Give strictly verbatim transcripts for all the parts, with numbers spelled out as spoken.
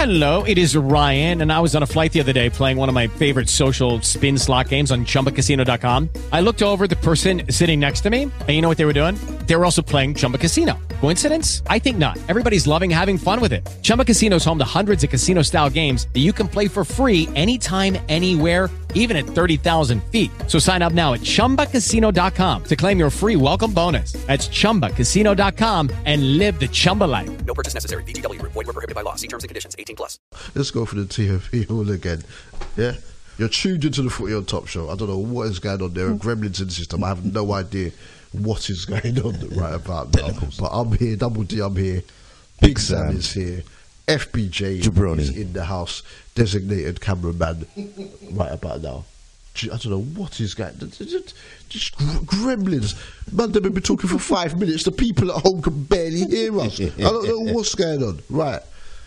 Hello, it is Ryan, and I was on a flight the other day playing one of my favorite social spin slot games on Chumba Casino dot com. I looked over at the person sitting next to me, and you know what they were doing? They were also playing Chumba Casino. Coincidence? I think not. Everybody's loving having fun with it. Chumba Casino is home to hundreds of casino-style games that you can play for free anytime, anywhere, even at thirty thousand feet. So sign up now at Chumba Casino dot com to claim your free welcome bonus. That's Chumba Casino dot com and live the Chumba life. No purchase necessary. V G W. Void where prohibited by law. See terms and conditions. eighteen plus. Let's go for the T F P all again. Yeah? You're tuned into the Footy on Top show. I don't know what is going on. There are gremlins in the system. I have no idea what is going on right about now. But I'm here. Double D, I'm here. Big Sam, Sam is here. F B J Jabroni is in the house. Designated cameraman right about now. I don't know what is going on. Just gremlins. Man, they've been talking for five minutes. The people at home can barely hear us. I don't know what's going on. Right.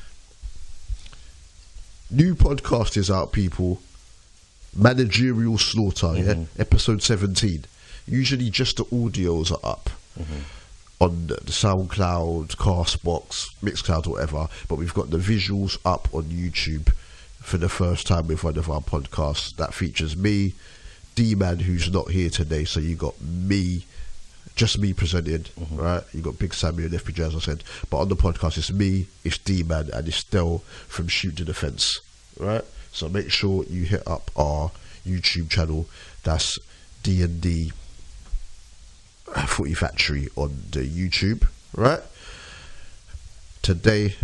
New podcast is out, people. Managerial Slaughter, mm-hmm. yeah? Episode seventeen. Usually just the audios are up mm-hmm. on the SoundCloud, Castbox, Mixcloud, whatever. But we've got the visuals up on YouTube for the first time with one of our podcasts. That features me, D-Man, who's not here today. So you got me, just me presented, mm-hmm. right? You got Big Sammy and F B J, as I said. But on the podcast, it's me, it's D-Man, and it's Del from Shoot to the Fence, right? So make sure you hit up our YouTube channel. That's D and D Footy Factory on the YouTube, right? Today,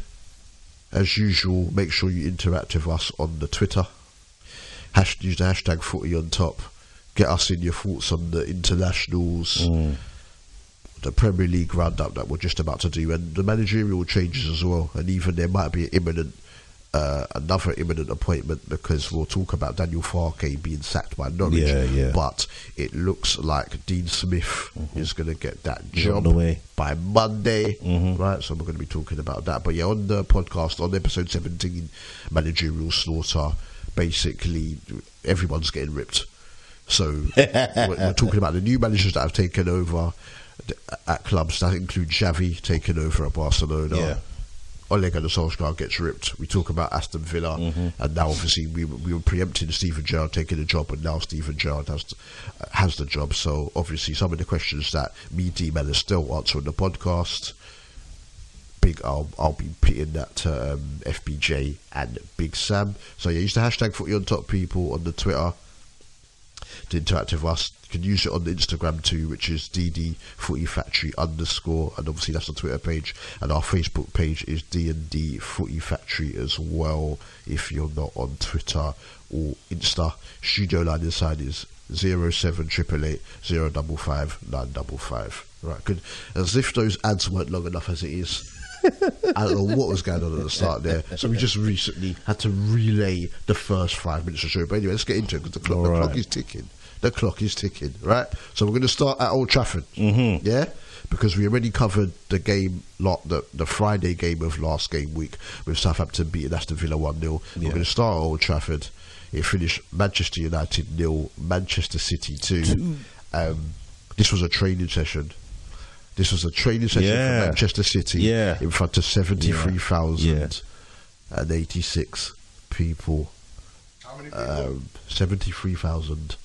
as usual, make sure you interact with us on the Twitter. Hash, use the hashtag Footy on Top. Get us in your thoughts on the internationals, mm. the Premier League roundup that we're just about to do, and the managerial changes as well. And even there might be an imminent Uh, another imminent appointment, because we'll talk about Daniel Farke being sacked by Norwich, yeah, yeah. but it looks like Dean Smith mm-hmm. is going to get that job by Monday, mm-hmm. right? So we're going to be talking about that. But yeah, on the podcast, on episode seventeen, Managerial Slaughter, basically everyone's getting ripped. So we're, we're talking about the new managers that have taken over at clubs. That include Xavi taking over at Barcelona. Yeah. Ole Gunnar Solskjaer gets ripped. We talk about Aston Villa, mm-hmm. and now obviously we we were preempting Steven Gerrard taking the job, and now Steven Gerrard has to, uh, has the job. So obviously some of the questions that me, D-Man, are still answering the podcast. Big, I'll I'll be pitting that to um, F B J and Big Sam. So yeah, use the hashtag Footy on Top, people, on the Twitter to interact with us. You can use it on the Instagram too, which is D D Footy Factory underscore, and obviously that's the Twitter page, and our Facebook page is D and D Footy Factory as well, if you're not on Twitter or Insta. Studio line inside is zero seven eight eight eight zero five five nine five five. Right, good. As if those ads weren't long enough as it is. I don't know what was going on at the start there. So we just recently had to relay the first five minutes of the show. But anyway, let's get into it, because the clock, the right. clock is ticking. The clock is ticking, right? So we're going to start at Old Trafford, mm-hmm. yeah? Because we already covered the game, lot the, the Friday game of last game week with Southampton beating Aston Villa one nil. Yeah. We're going to start at Old Trafford. It finished Manchester United nil, Manchester City two. Um, this was a training session. This was a training session yeah. for Manchester City yeah. in front of seventy-three thousand eighty-six yeah. people. How many people? Um, seventy-three thousand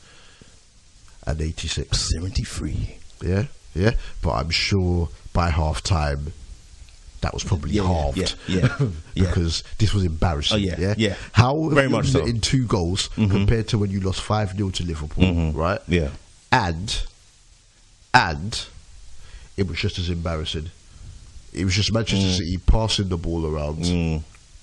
eighty-six. seventy-three. Yeah, yeah. But I'm sure by half time, that was probably yeah, halved. Yeah, yeah, yeah. Because this was embarrassing. Oh, yeah, yeah. yeah. How very much so. In two goals mm-hmm. compared to when you lost five nil to Liverpool, mm-hmm. right? Yeah. And, and, it was just as embarrassing. It was just Manchester mm. City passing the ball around. Mm.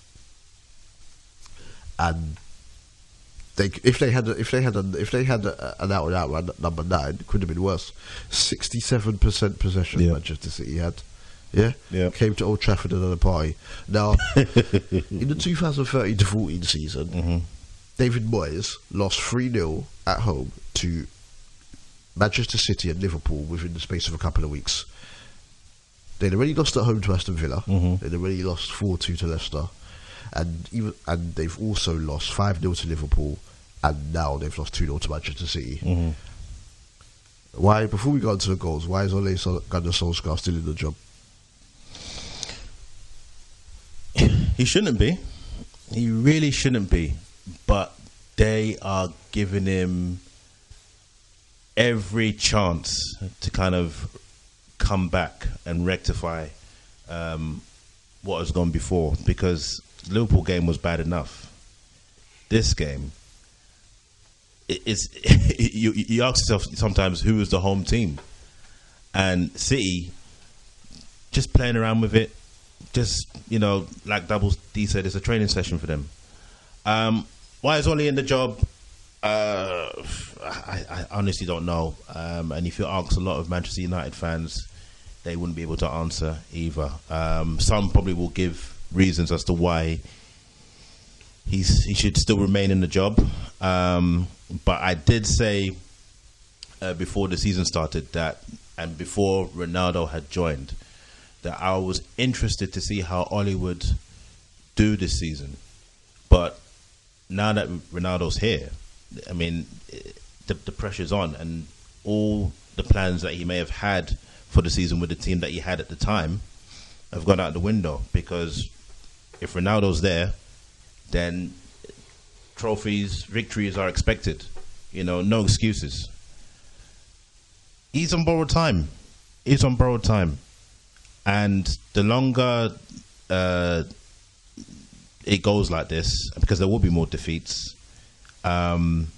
And they, if they had, a, if they had, a, if they had a, an out and out run at number nine, it could have been worse. Sixty-seven percent possession yeah. Manchester City had. Yeah, yeah. Came to Old Trafford and had a party. Now, in the two thousand thirteen to fourteen season, mm-hmm. David Moyes lost three nil at home to Manchester City and Liverpool within the space of a couple of weeks. They'd already lost at home to Aston Villa. Mm-hmm. They'd already lost four two to Leicester. And even and they've also lost five nil to Liverpool, and now they've lost two nil to Manchester City. Mm-hmm. Why, before we go into the goals, why is Ole Gunnar Solskjaer still in the job? He shouldn't be. He really shouldn't be, but they are giving him every chance to kind of come back and rectify um, what has gone before, because the Liverpool game was bad enough. This game, it, it's you, you ask yourself sometimes who is the home team, and City just playing around with it. Just, you know, like Double D said, it's a training session for them. Um, why is Oli in the job? Uh, I, I honestly don't know. Um, and if you ask a lot of Manchester United fans, they wouldn't be able to answer either. Um, some probably will give reasons as to why he's he should still remain in the job. Um, but I did say uh, before the season started that, and before Ronaldo had joined, that I was interested to see how Oli would do this season. But now that Ronaldo's here, I mean, the, the pressure's on, and all the plans that he may have had for the season with the team that he had at the time have gone out the window, because if Ronaldo's there, then trophies, victories are expected. You know, no excuses. He's on borrowed time. He's on borrowed time. And the longer uh, it goes like this, because there will be more defeats, um,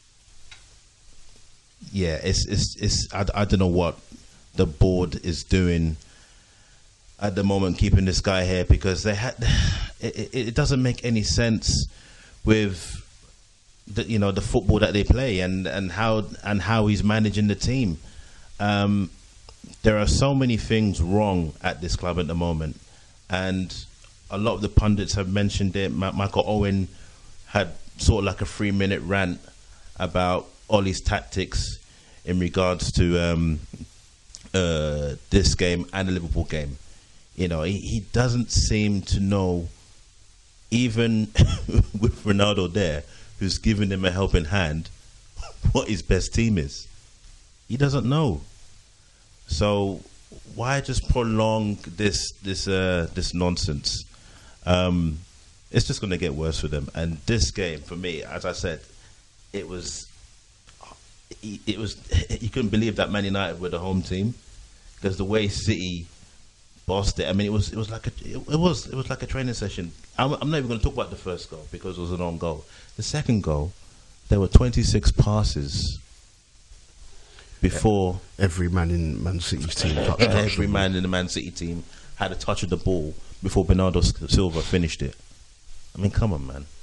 yeah, it's it's it's. I, I don't know what the board is doing at the moment, keeping this guy here, because they had it, it doesn't make any sense with the, you know, the football that they play and and how and how he's managing the team. Um, There are so many things wrong at this club at the moment, and a lot of the pundits have mentioned it. Ma- Michael Owen had sort of like a three-minute rant about Oli's tactics in regards to um, uh, this game and the Liverpool game. You know, he, he doesn't seem to know, even with Ronaldo there, who's giving him a helping hand, what his best team is. He doesn't know. So why just prolong this this uh, this nonsense? Um, it's just going to get worse for them. And this game, for me, as I said, it was it was you couldn't believe that Man United were the home team, because the way City bossed it. I mean, it was it was like a it was it was like a training session. I'm, I'm not even going to talk about the first goal because it was an own goal. The second goal, there were twenty-six passes before every man in Man City's team touched every man in the Man City team had a touch of the ball before Bernardo Silva finished it. I mean, come on, man.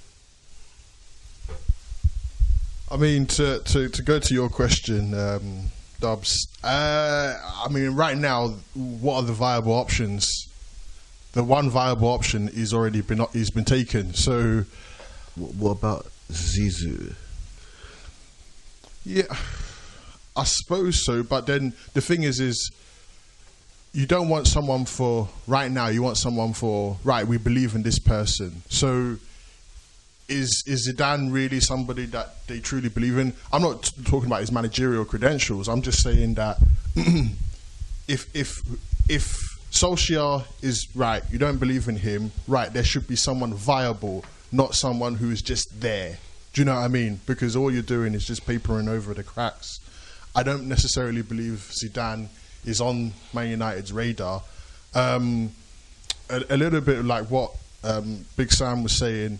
I mean, to to, to go to your question, um, Dubs, uh, I mean, right now, what are the viable options? The one viable option is already been is been taken. So, what about Zizou? Yeah, I suppose so. But then the thing is, is you don't want someone for right now. You want someone for right. We believe in this person. So, is is Zidane really somebody that they truly believe in? I'm not t- talking about his managerial credentials. I'm just saying that if if if Solskjaer is right, you don't believe in him. Right, there should be someone viable, not someone who is just there. Do you know what I mean? Because all you're doing is just papering over the cracks. I don't necessarily believe Zidane is on Man United's radar. Um, a, a little bit like what um, Big Sam was saying.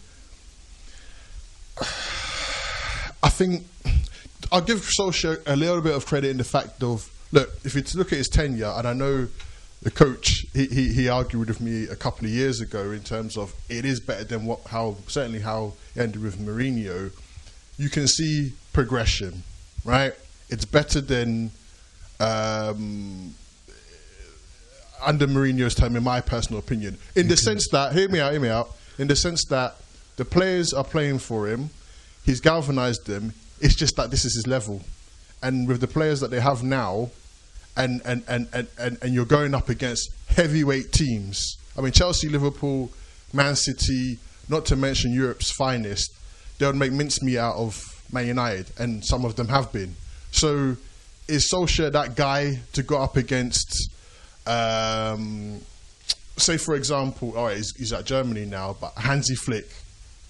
I think I'll give Solskjaer a little bit of credit in the fact of, look, if you look at his tenure, and I know the coach, he, he, he argued with me a couple of years ago in terms of it is better than what how certainly how it ended with Mourinho. You can see progression, right? It's better than um, under Mourinho's time, in my personal opinion. In the sense that, hear me out, hear me out, in the sense that the players are playing for him, he's galvanised them, it's just that this is his level. And with the players that they have now, and and, and, and, and, and you're going up against heavyweight teams, I mean, Chelsea, Liverpool, Man City, not to mention Europe's finest, they would make mincemeat out of Man United, and some of them have been. So is Solskjaer that guy to go up against, um, say for example, all right, he's, he's at Germany now, but Hansi Flick,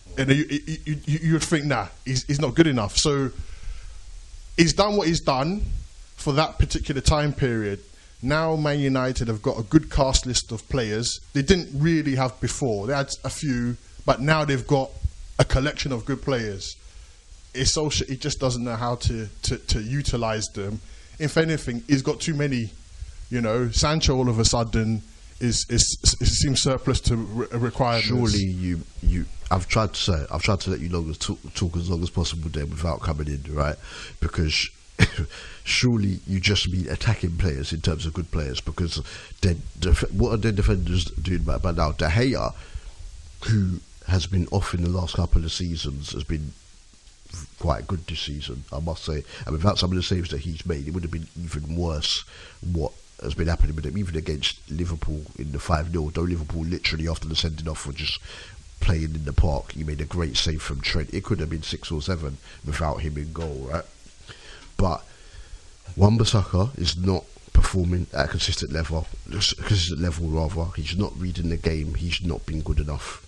and you, you, you, you would think, nah, he's, he's not good enough. So he's done what he's done for that particular time period. Now Man United have got a good cast list of players they didn't really have before. They had a few, but now they've got a collection of good players. It's also, he just doesn't know how to, to, to utilise them. If anything, he's got too many. You know, Sancho all of a sudden is is, is seems surplus to re- requirements. Surely you you. I've tried to say. I've tried to let you long as talk, talk as long as possible there without coming in, right? Because surely you just mean attacking players in terms of good players. Because then def- what are their defenders doing by, by now? De Gea, who has been off in the last couple of seasons, has been quite good this season, I must say. And without some of the saves that he's made, it would have been even worse what has been happening with him, even against Liverpool in the five nil, though Liverpool literally after the sending off were just playing in the park. He made a great save from Trent. It could have been six or seven without him in goal, right? But Wan-Bissaka is not performing at a consistent level, consistent level rather. He's not reading the game. He's not been good enough.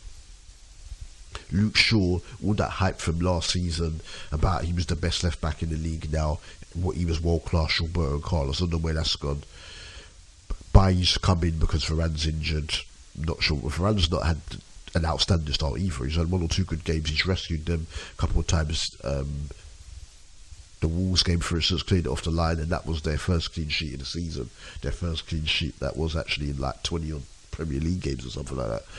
Luke Shaw, all that hype from last season about he was the best left back in the league now, what he was world class, Roberto Carlos, I don't know where that's gone. Bailly's come in because Varane's injured. Not sure. Varane's not had an outstanding start either. He's had one or two good games. He's rescued them a couple of times. Um, the Wolves game, for instance, cleared it off the line, and that was their first clean sheet of the season. Their first clean sheet that was actually in like twenty odd Premier League games or something like that.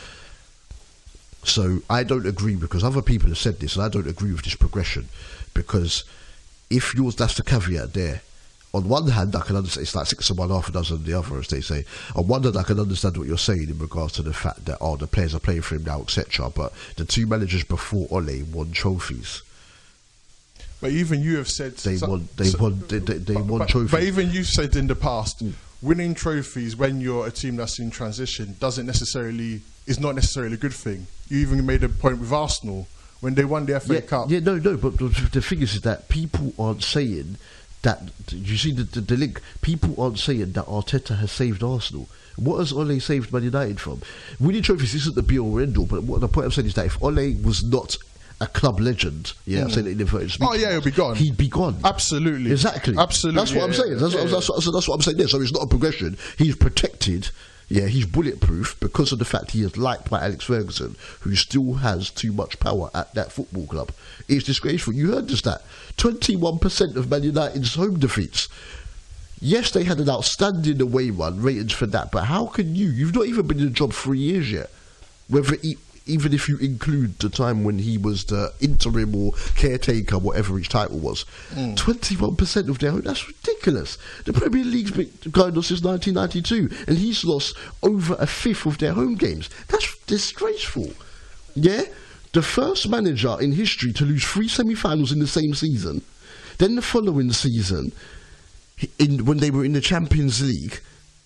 So I don't agree, because other people have said this, and I don't agree with this progression, because if yours, that's the caveat there. On one hand, I can understand, it's like six of one, half a dozen of the other, as they say. On one hand, I can understand what you're saying in regards to the fact that, oh, the players are playing for him now, et cetera. But the two managers before Ole won trophies. But even you have said... They so, won, they so, won, they, they, they but, won but, trophies. But even you said in the past, mm. winning trophies when you're a team that's in transition doesn't necessarily... is not necessarily a good thing. You even made a point with Arsenal when they won the F A yeah, Cup. Yeah, no, no, but the thing is, is that people aren't saying that. You see the, the, the link. People aren't saying that Arteta has saved Arsenal. What has Ole saved Man United from? Winning trophies isn't the be all or end all, but what the point I'm saying is that if Ole was not a club legend, yeah, mm. I'm saying it in inverted speech. Oh yeah, he'll be gone. He'd be gone. Absolutely, exactly. Absolutely, that's what yeah, I'm saying. That's, yeah, what, yeah. That's, that's, that's what I'm saying there. So it's not a progression. He's protected. Yeah, he's bulletproof because of the fact he is liked by Alex Ferguson, who still has too much power at that football club. It's disgraceful. You heard this stat. twenty-one percent of Man United's home defeats. Yes, they had an outstanding away run, ratings for that, but how can you? You've not even been in the job three years yet. Whether he, even if you include the time when he was the interim or caretaker, whatever his title was, mm. twenty-one percent of their home, that's ridiculous. The Premier League's been going on since nineteen ninety-two, and he's lost over a fifth of their home games. That's disgraceful. Yeah? The first manager in history to lose three semi-finals in the same season, then the following season, in when they were in the Champions League,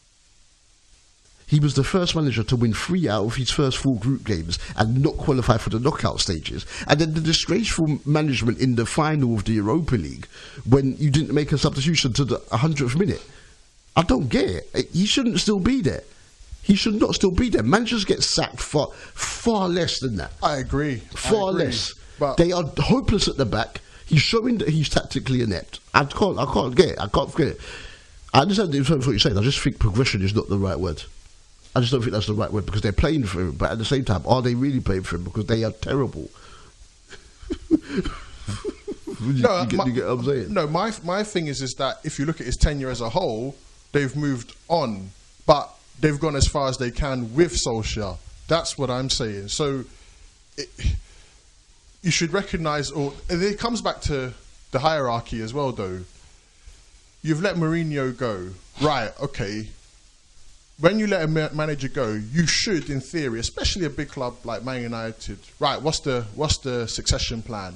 he was the first manager to win three out of his first four group games and not qualify for the knockout stages. And then the disgraceful management in the final of the Europa League when you didn't make a substitution to the hundredth minute. I don't get it. He shouldn't still be there. He should not still be there. Managers get sacked for far less than that. I agree. Far I agree. less. But they are hopeless at the back. He's showing that he's tactically inept. I can't, I can't get it. I can't get it. I understand what you're saying. I just think progression is not the right word. I just don't think that's the right word, because they're playing for him, but at the same time, are they really playing for him? Because they are terrible. you, no, you, get, my, you get what I'm saying? No, my my thing is is that if you look at his tenure as a whole, they've moved on, but they've gone as far as they can with Solskjaer. That's what I'm saying. So it, you should recognise, or and it comes back to the hierarchy as well, though. You've let Mourinho go, right? Okay. When you let a ma- manager go, you should, in theory, especially a big club like Man United, right? What's the what's the succession plan?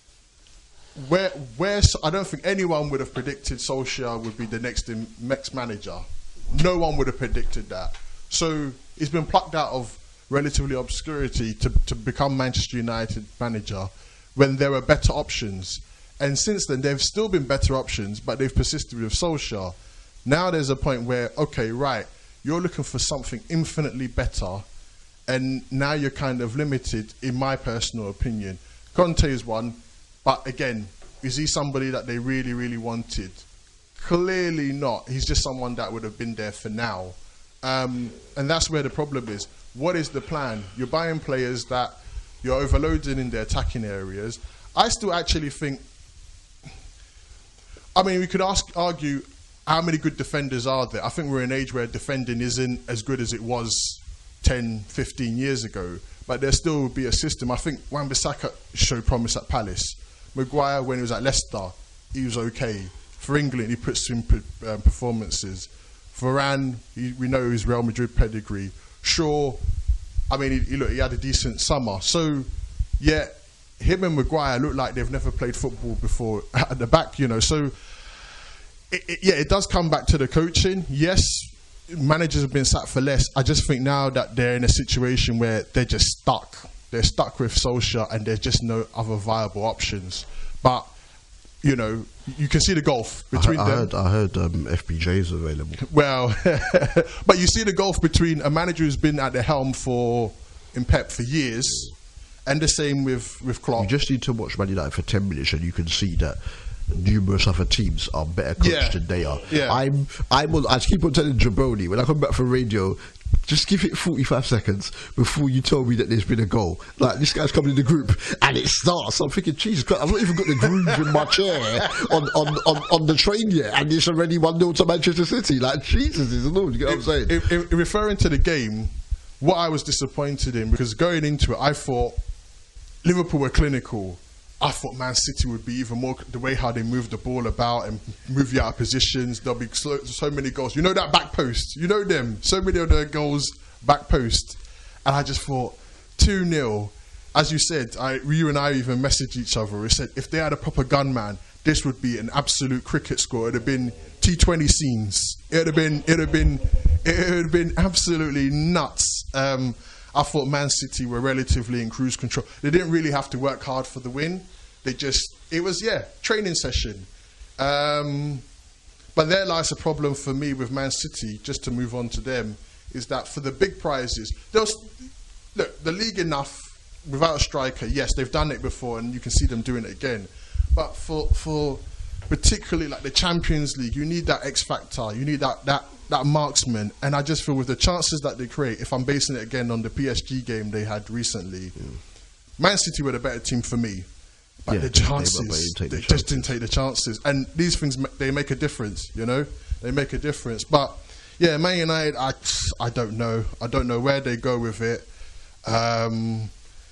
Where where's I don't think anyone would have predicted Solskjaer would be the next in, next manager. No one would have predicted that. So he's been plucked out of relatively obscurity to to become Manchester United manager when there were better options. And since then, there've still been better options, but they've persisted with Solskjaer. Now there's a point where, okay, right. You're looking for something infinitely better, and now you're kind of limited, in my personal opinion. Conte is one, but again, is he somebody that they really, really wanted? Clearly not. He's just someone that would have been there for now. Um, and that's where the problem is. What is the plan? You're buying players that you're overloading in their attacking areas. I still actually think, I mean, we could ask, argue how many good defenders are there. I think we're in an age where defending isn't as good as it was ten, fifteen years ago, but there still would be a system. I think Wan-Bissaka showed promise at Palace. Maguire, when he was at Leicester, he was okay. For England, he puts in um, performances. Varane, he, we know his Real Madrid pedigree. Shaw, I mean, he, he, look, he had a decent summer. So, yeah, him and Maguire look like they've never played football before at the back, you know. So, it, it, yeah, it does come back to the coaching. Yes, managers have been sacked for less. I just think now that they're in a situation where they're just stuck. They're stuck with Solskjaer and there's just no other viable options. But, you know, you can see the gulf between I, I them. Heard, I heard um, F B J is available. Well, but you see the gulf between a manager who's been at the helm for in Pep for years, and the same with with Klopp. You just need to watch Man United for ten minutes, and you can see that numerous other teams are better coached Yeah. than they are. Yeah. I'm, I'm on, I keep on telling Jabroni when I come back from radio, just give it forty-five seconds before you tell me that there's been a goal. Like, this guy's coming in the group and it starts. I'm thinking, Jesus Christ, I've not even got the groove in my chair on, on, on, on the train yet, and it's already one nil to Manchester City. Like, Jesus is Lord, you get what I'm saying? In, in, in referring to the game, what I was disappointed in, because going into it, I thought Liverpool were clinical. I thought Man City would be even more, the way how they move the ball about and move you out of positions. There'll be so, so many goals. You know that back post? You know them. So many of their goals back post. And I just thought, two nil. As you said, I, you and I even messaged each other. We said, if they had a proper gunman, this would be an absolute cricket score. It would have been T twenty scenes. It would have been, it would have been, it would have been absolutely nuts. Um, I thought Man City were relatively in cruise control. They didn't really have to work hard for the win. They just, it was, yeah, training session. Um, but there lies a problem for me with Man City, just to move on to them, is that for the big prizes, they'll, look, the league enough, without a striker, yes, they've done it before and you can see them doing it again. But for, for particularly like the Champions League, you need that X factor, you need that, that, that marksman. And I just feel with the chances that they create, if I'm basing it again on the P S G game they had recently, yeah. Man City were the better team for me. But yeah, the chances, they, they the just chances. didn't take the chances. And these things, they make a difference, you know? They make a difference. But, yeah, Man United, I, I don't know. I don't know where they go with it. Um,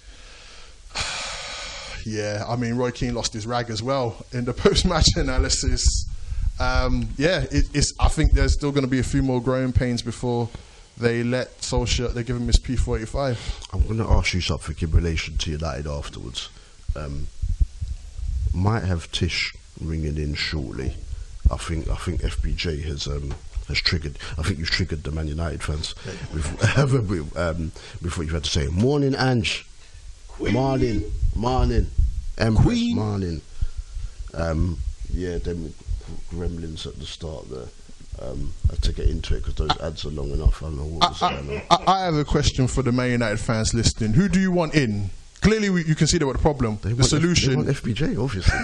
yeah, I mean, Roy Keane lost his rag as well in the post-match analysis. Um, yeah, it, it's. I think there's still going to be a few more growing pains before they let Solskjaer, they give him his P forty-five. I'm going to ask you something in relation to United afterwards. Um, might have Tish ringing in shortly. I think I think F B J has um, has triggered. I think you've triggered the Man United fans before, um, before you've had to say morning, Ange. Queen. Morning, morning, Empress, morning. Um, yeah, them gremlins at the start there. Um, I had to get into it because those ads are long enough. I don't know what was I, going on. I, I have a question for the Man United fans listening. Who do you want in? Clearly, we, you can see there what the problem. They the solution. F, they want F B J, obviously.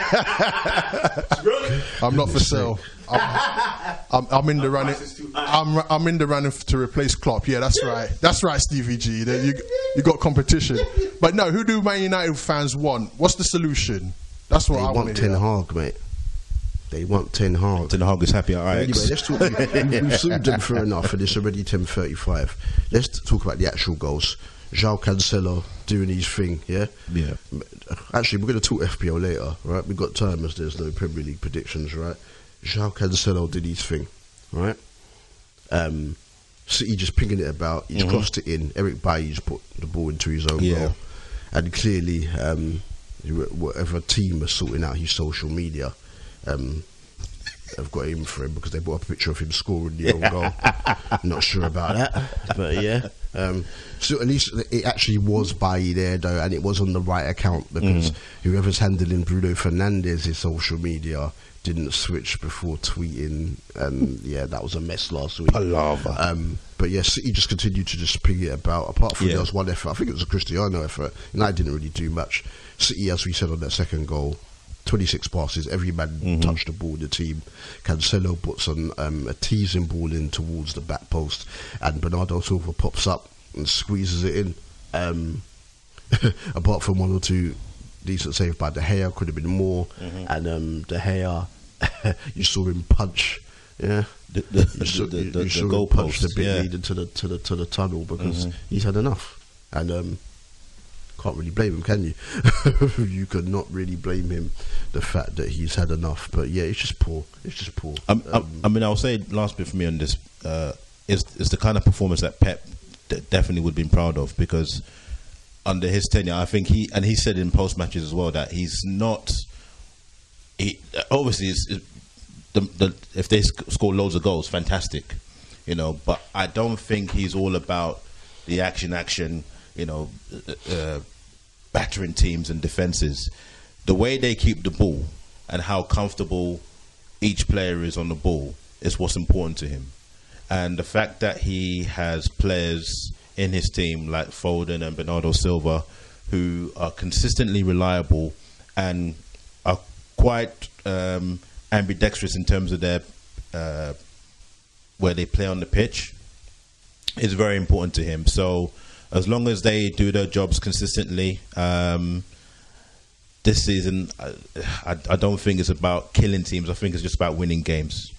I'm not for sale. I'm, I'm, I'm in the running. I'm, I'm in the running to replace Klopp. Yeah, that's right. That's right, Stevie G. You, you got competition. But no, who do Man United fans want? What's the solution? That's what they I want. want. Ten Hag, mate. They want Ten Hag. Ten Hag is happy at Ajax. Anyway, let's talk. We've, we've zoomed them for enough, and it's already ten thirty-five. Let's talk about the actual goals. João Cancelo doing his thing, yeah? Yeah. Actually, we're going to talk F P L later, right? We've got time as there's no Premier League predictions, right? João Cancelo did his thing, right? Um, City just pinging it about. He's mm-hmm. crossed it in. Eric Bailly's put the ball into his own yeah. goal. And clearly, um, whatever team are sorting out his social media, um, have got him for him because they brought a picture of him scoring the own goal. Not sure about that, but yeah. Um, so at least it actually was Bailly there though, and it was on the right account because mm. whoever's handling Bruno Fernandez's social media didn't switch before tweeting, and yeah, that was a mess last week. Palaver. Um, but yeah, City just continued to just ping it about. Apart from Yeah. there was one effort, I think it was a Cristiano effort, and I didn't really do much. City, as we said on that second goal, twenty-six passes, every man Mm-hmm. touched the ball in the team. Cancelo puts on um, a teasing ball in towards the back post, and Bernardo Silva pops up and squeezes it in. Um, apart from one or two decent save by De Gea, could have been more. Mm-hmm. And um, De Gea, you saw him punch. Yeah, The, the, you saw, the, you, the, you the saw goal him punch the post, bit yeah. leading to the to the to the tunnel because Mhm. he's had enough. And um, can't really blame him, can you? You could not really blame him the fact that he's had enough. But yeah, it's just poor. It's just poor. Um, Um, I, I mean, I'll say last bit for me on this uh, is is the kind of performance that Pep d- definitely would have been proud of, because under his tenure, I think he and he said in post matches as well that he's not. He obviously is, is the, the if they sc- score loads of goals, fantastic, you know. But I don't think he's all about the action, action, you know, uh, uh, battering teams and defenses. The way they keep the ball and how comfortable each player is on the ball is what's important to him. And the fact that he has players in his team like Foden and Bernardo Silva who are consistently reliable and are quite um, ambidextrous in terms of their uh, where they play on the pitch is very important to him. So as long as they do their jobs consistently, um, this season, I, I, I don't think it's about killing teams. I think it's just about winning games.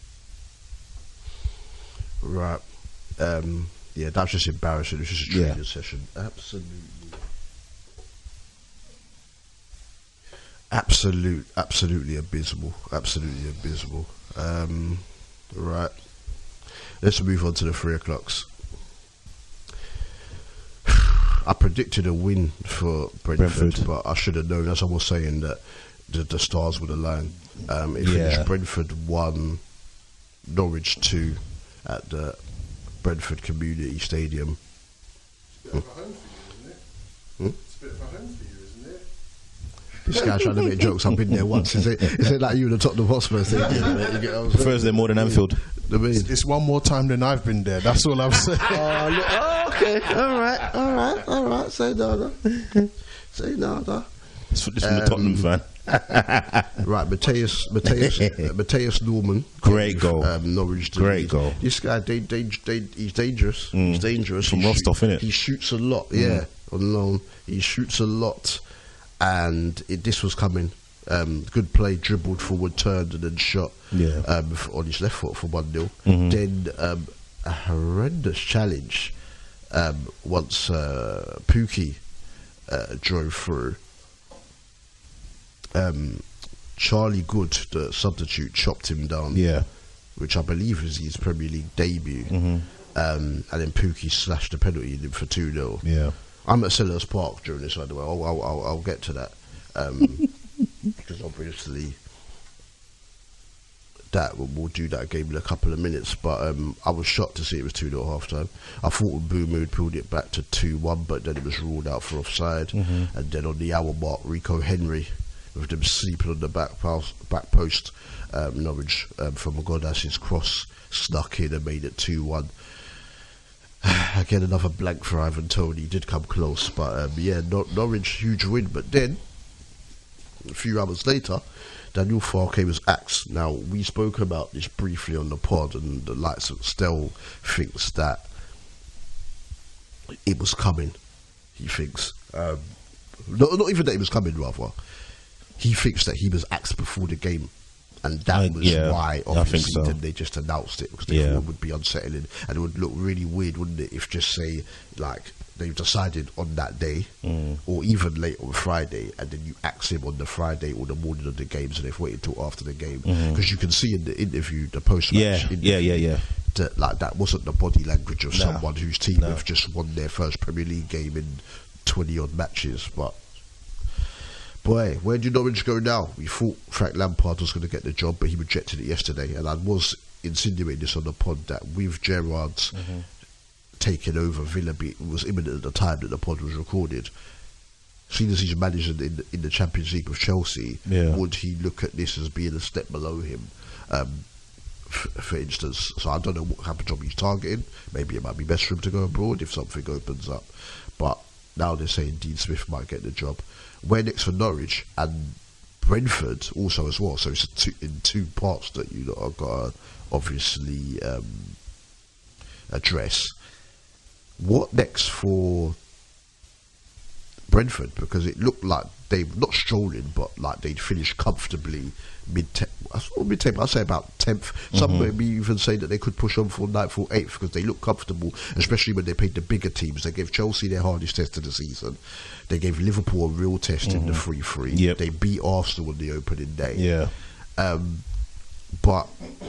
Right. Um, yeah, that's just embarrassing. It was just a training Yeah. session. Absolutely. Absolute, absolutely abysmal. Absolutely abysmal. Um, right. Let's move on to the three o'clocks. I predicted a win for Brentford, Brentford. but I should have known, as I was saying, that the, the stars would align. Um, it Yeah. finished Brentford one, Norwich two at the Brentford Community Stadium. It's a bit of a home for you, isn't it? Hmm? It's a bit of a home for you, isn't it? This guy trying to make jokes. I've been there once. Is it? Is it like you in the Tottenham Hotspur thing? Yeah, mate, you get what I'm saying? Prefers them more than Anfield. I mean, It's one more time than I've been there. That's all I'm saying. oh, look, oh, okay, all right, all right, all right. Say nada. Say nada. It's from, it's from Um, the Tottenham fan. Right, Mateus, Mateus, uh, Mateus Norman. Great goal. Um, Norwich. Great goal. This guy, they, they, they, he's dangerous. He's dangerous. From He Rostov, shoot- innit? He shoots a lot. Yeah, on loan. He shoots a lot, and it, this was coming. Um, good play, dribbled forward, turned, and then shot. Yeah. Um, f- on his left foot for one nil. Mhm. Then um, a horrendous challenge. Um, once uh, Pookie uh, drove through. Um, Charlie Good, the substitute, chopped him down. Yeah. Which I believe is his Premier League debut. Mhm. Um, and then Pookie slashed the penalty in for two nil. Yeah. I'm at Sellers Park during this, by the way. I'll, I'll, I'll, I'll get to that. Um, because obviously that we'll, we'll do that game in a couple of minutes. But um, I was shocked to see it was two nil half time. I thought Mbeumo had pulled it back to two one, but then it was ruled out for offside. Mhm. And then on the hour mark, Rico Henry, with them sleeping on the back post, back post um, Norwich um, from Godas's cross snuck in and made it two one. Again, another blank for Ivan Toney. He did come close, but um, yeah, Nor- Norwich, huge win. But then, a few hours later, Daniel Farke was axed. Now, we spoke about this briefly on the pod, and the likes of Stell thinks that it was coming. He thinks. Um, not, not even that it was coming, rather. He thinks that he was axed before the game. And that I- was yeah, why, I think obviously, so. then they just announced it, because they Yeah. thought it would be unsettling, and it would look really weird, wouldn't it, if just say, like, they've decided on that day, Mm. or even late on Friday, and then you axe him on the Friday or the morning of the games, and they've waited till after the game. Because you can see in the interview, the post-match Yeah. interview, Yeah. Yeah. Yeah. that, like, that wasn't the body language of Nah. someone whose team No. have just won their first Premier League game in twenty-odd matches, but boy, where do Norwich go now? We thought Frank Lampard was going to get the job, but he rejected it yesterday. And I was insinuating this on the pod that with Gerrard's taking over Villa, be- it was imminent at the time that the pod was recorded. seeing as he's managing in the, in the Champions League with Chelsea, Yeah. would he look at this as being a step below him? Um, f- for instance, so I don't know what type of job he's targeting. Maybe it might be best for him to go abroad if something opens up. But now they're saying Dean Smith might get the job. Where next for Norwich and Brentford also as well. So it's two, in two parts that you lot have got to obviously um, address. What next for Brentford? Because it looked like they were not strolling, but like they'd finished comfortably mid. I not mid table. I'd say about tenth. Some Mm-hmm. maybe even say that they could push on for ninth or eighth because they look comfortable, especially when they played the bigger teams. They gave Chelsea their hardest test of the season. They gave Liverpool a real test in the three three. Yep. They beat Arsenal on the opening day. Yeah. Um, but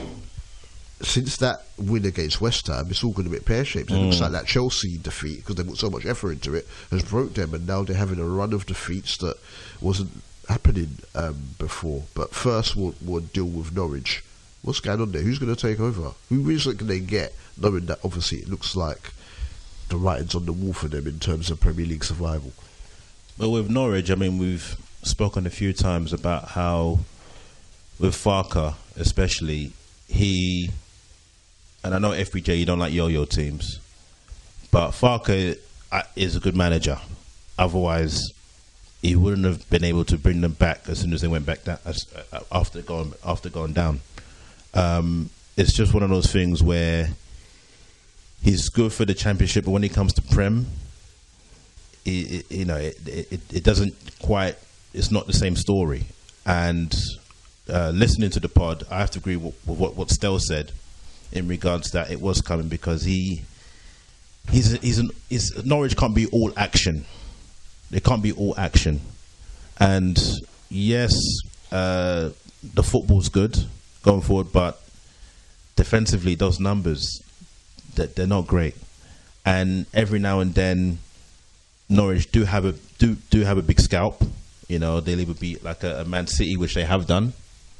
since that win against West Ham, it's all gone a bit pear-shaped. It looks like that Chelsea defeat, because they put so much effort into it, has broke them, and now they're having a run of defeats that wasn't happening um, before. But first, we'll, we'll deal with Norwich. What's going on there? Who's going to take over? Who is it going to get, knowing that obviously it looks like the writing's on the wall for them in terms of Premier League survival? Well, with Norwich, I mean, we've spoken a few times about how, with Farke especially, he, and I know F B J, you don't like yo-yo teams, but Farke uh, is a good manager. Otherwise, he wouldn't have been able to bring them back as soon as they went back down, as, uh, after going after going down. Um, it's just one of those things where he's good for the Championship, but when it comes to Prem, it, it, you know, it, it it doesn't quite. It's not the same story. And uh, listening to the pod, I have to agree with, with what what Stel said in regards to that it was coming, because he he's he's, an, he's Norwich can't be all action. They can't be all action. And yes, uh, the football's good going forward, but defensively, those numbers, that they're not great. And every now and then, Norwich do have a do do have a big scalp. You know, they'll either be like a, a Man City, which they have done,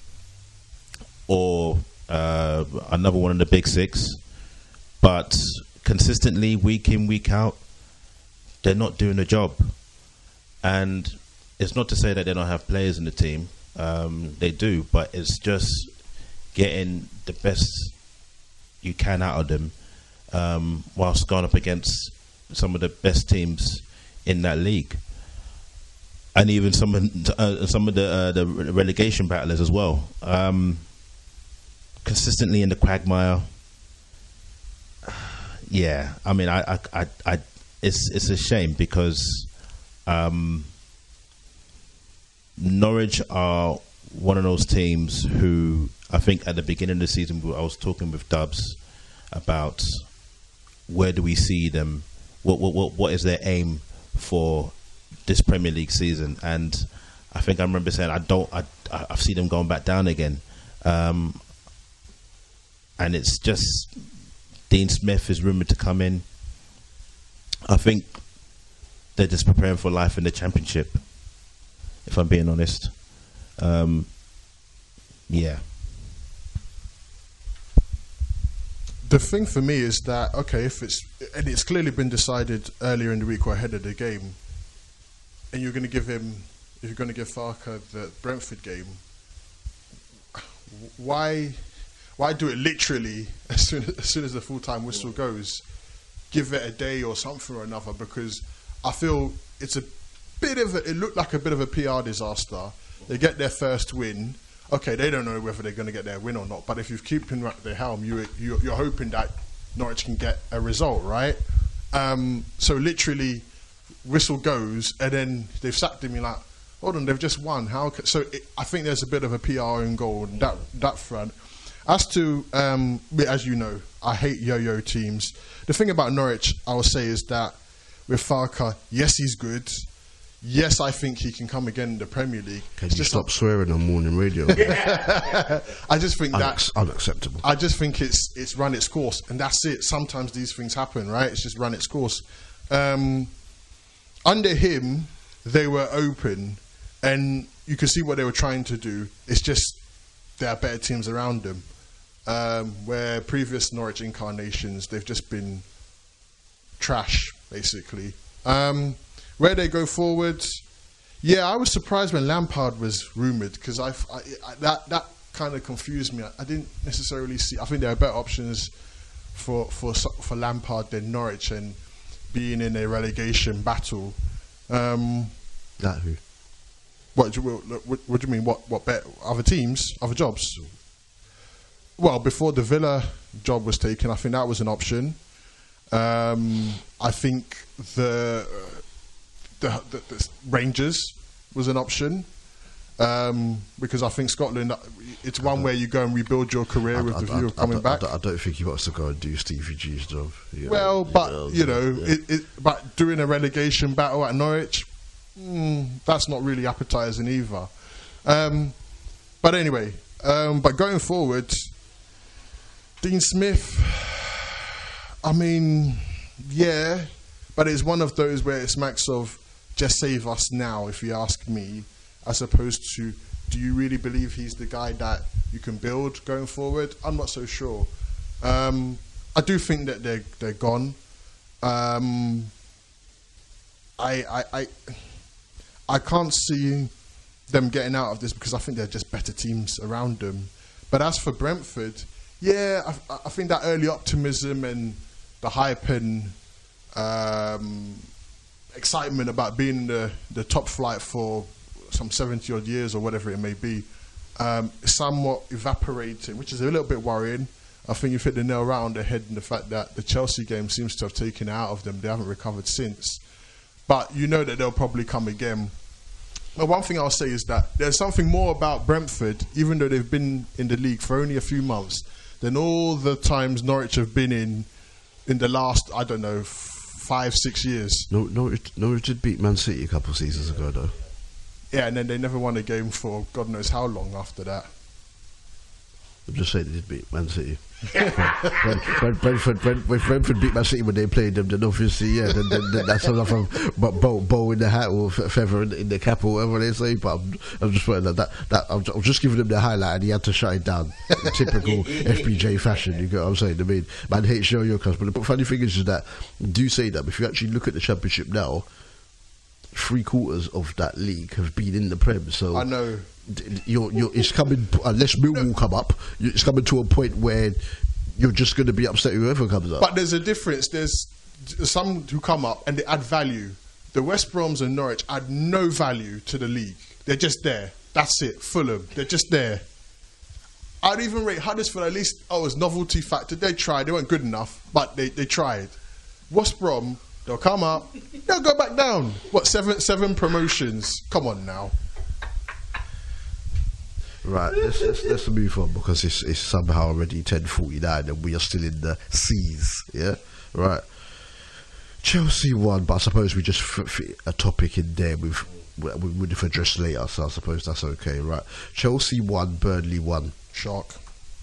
or uh, another one in the Big Six. But consistently, week in, week out, they're not doing the job. And it's not to say that they don't have players in the team. Um, they do, but it's just getting the best you can out of them, um, whilst going up against some of the best teams in that league, and even some of uh, some of the uh, the relegation battlers as well. Um, consistently in the quagmire. Yeah, I mean, I, I, I, I it's it's a shame, because um, Norwich are one of those teams who, I think at the beginning of the season, I was talking with Dubs about where do we see them, what what what, what is their aim for this Premier League season, and I think I remember saying I don't I I see them going back down again, um, and it's just Dean Smith is rumoured to come in. I think they're just preparing for life in the Championship, if I'm being honest. Um, yeah. The thing for me is that, okay, if it's, and it's clearly been decided earlier in the week or ahead of the game, and you're going to give him, if you're going to give Farke the Brentford game, why why do it literally as soon as, soon as the full-time whistle goes? Give it a day or something or another, because I feel it's a bit of a, it looked like a bit of a P R disaster. They get their first win. Okay, they don't know whether they're going to get their win or not, but if you've keeping at the helm, you, you, you're hoping that Norwich can get a result, right? Um, so literally, whistle goes, and then they've sacked him. You're like, hold on, they've just won. How? Ca-? So it, I think there's a bit of a P R own goal on that that front. As to, um, as you know, I hate yo-yo teams. The thing about Norwich, I will say, is that with Farke, yes, he's good. Yes, I think he can come again in the Premier League. Can It's you just stop not- swearing on morning radio? I just think that Unac- unacceptable. I just think it's it's run its course, and that's it. Sometimes these things happen, right? It's just run its course. Um, under him, they were open, and you can see what they were trying to do. It's just there are better teams around them. Um, where previous Norwich incarnations, they've just been trash, basically. Um, where they go forward, Yeah, I was surprised when Lampard was rumoured because I, I, I that that kind of confused me. I, I didn't necessarily see. I think there are better options for for for Lampard than Norwich and being in a relegation battle. Um, That who? what, do you, what, what do you mean? What what bet other teams, other jobs? Well, before the Villa job was taken, I think that was an option. Um, I think the, the, the, the Rangers was an option um, because I think Scotland, it's one where you go and rebuild your career I, with I, the I, view of coming I, back. I, I don't think he wants to go and do Stevie G's job. You Well, know, but you know, you know, yeah. it, it, but doing a relegation battle at Norwich, mm, that's not really appetising either. Um, but anyway, um, but going forward, Dean Smith. I mean, yeah, but it's one of those where it smacks of just save us now, if you ask me, as opposed to do you really believe he's the guy that you can build going forward? I'm not so sure. Um, I do think that they're they're gone. Um, I, I I I can't see them getting out of this because I think they're just better teams around them. But as for Brentford, yeah, I, I think that early optimism and the hype and um, excitement about being in the, the top flight for some seventy odd years or whatever it may be, um, is somewhat evaporating, which is a little bit worrying. I think you've hit the nail right on the head in the fact that the Chelsea game seems to have taken it out of them. They haven't recovered since. But you know that they'll probably come again. But one thing I'll say is that there's something more about Brentford, even though they've been in the league for only a few months, than all the times Norwich have been in in the last, I don't know, f- five, six years. No, Norwich, Norwich did beat Man City a couple of seasons ago, though. Yeah, and then they never won a game for God knows how long after that. I'm just saying they did beat Man City. when, when, Brentford, Brent, when Brentford beat Man City when they played them, then obviously, yeah, then, then, then that's enough of bow, bow in the hat or feather in, in the cap or whatever they say. But I'm, I'm just putting that, that, that I'm, I'm just giving him the highlight, and he had to shut it down in typical F B J fashion. You get what I'm saying? I mean, man hates show your cause, but the funny thing is, is that do say that if you actually look at the Championship now, three quarters of that league have been in the Prem. So I know. You're, you're, it's coming, unless Millwall come up, it's coming to a point where you're just going to be upset whoever comes up. But there's a difference. There's some who come up and they add value. The West Broms and Norwich add no value to the league. They're just there. That's it. Fulham, they're just there. I'd even rate Huddersfield at least, oh, as novelty factor. They tried. They weren't good enough, but they, they tried. West Brom, they'll come up, they'll go back down. What, seven seven promotions? Come on now. Right, let's, let's let's move on because it's it's somehow already ten forty-nine and we are still in the seas. Yeah, right. Chelsea won, but I suppose we just fit, fit a topic in there with we would have addressed later, so I suppose that's okay. Right, Chelsea won, Burnley won. Shock.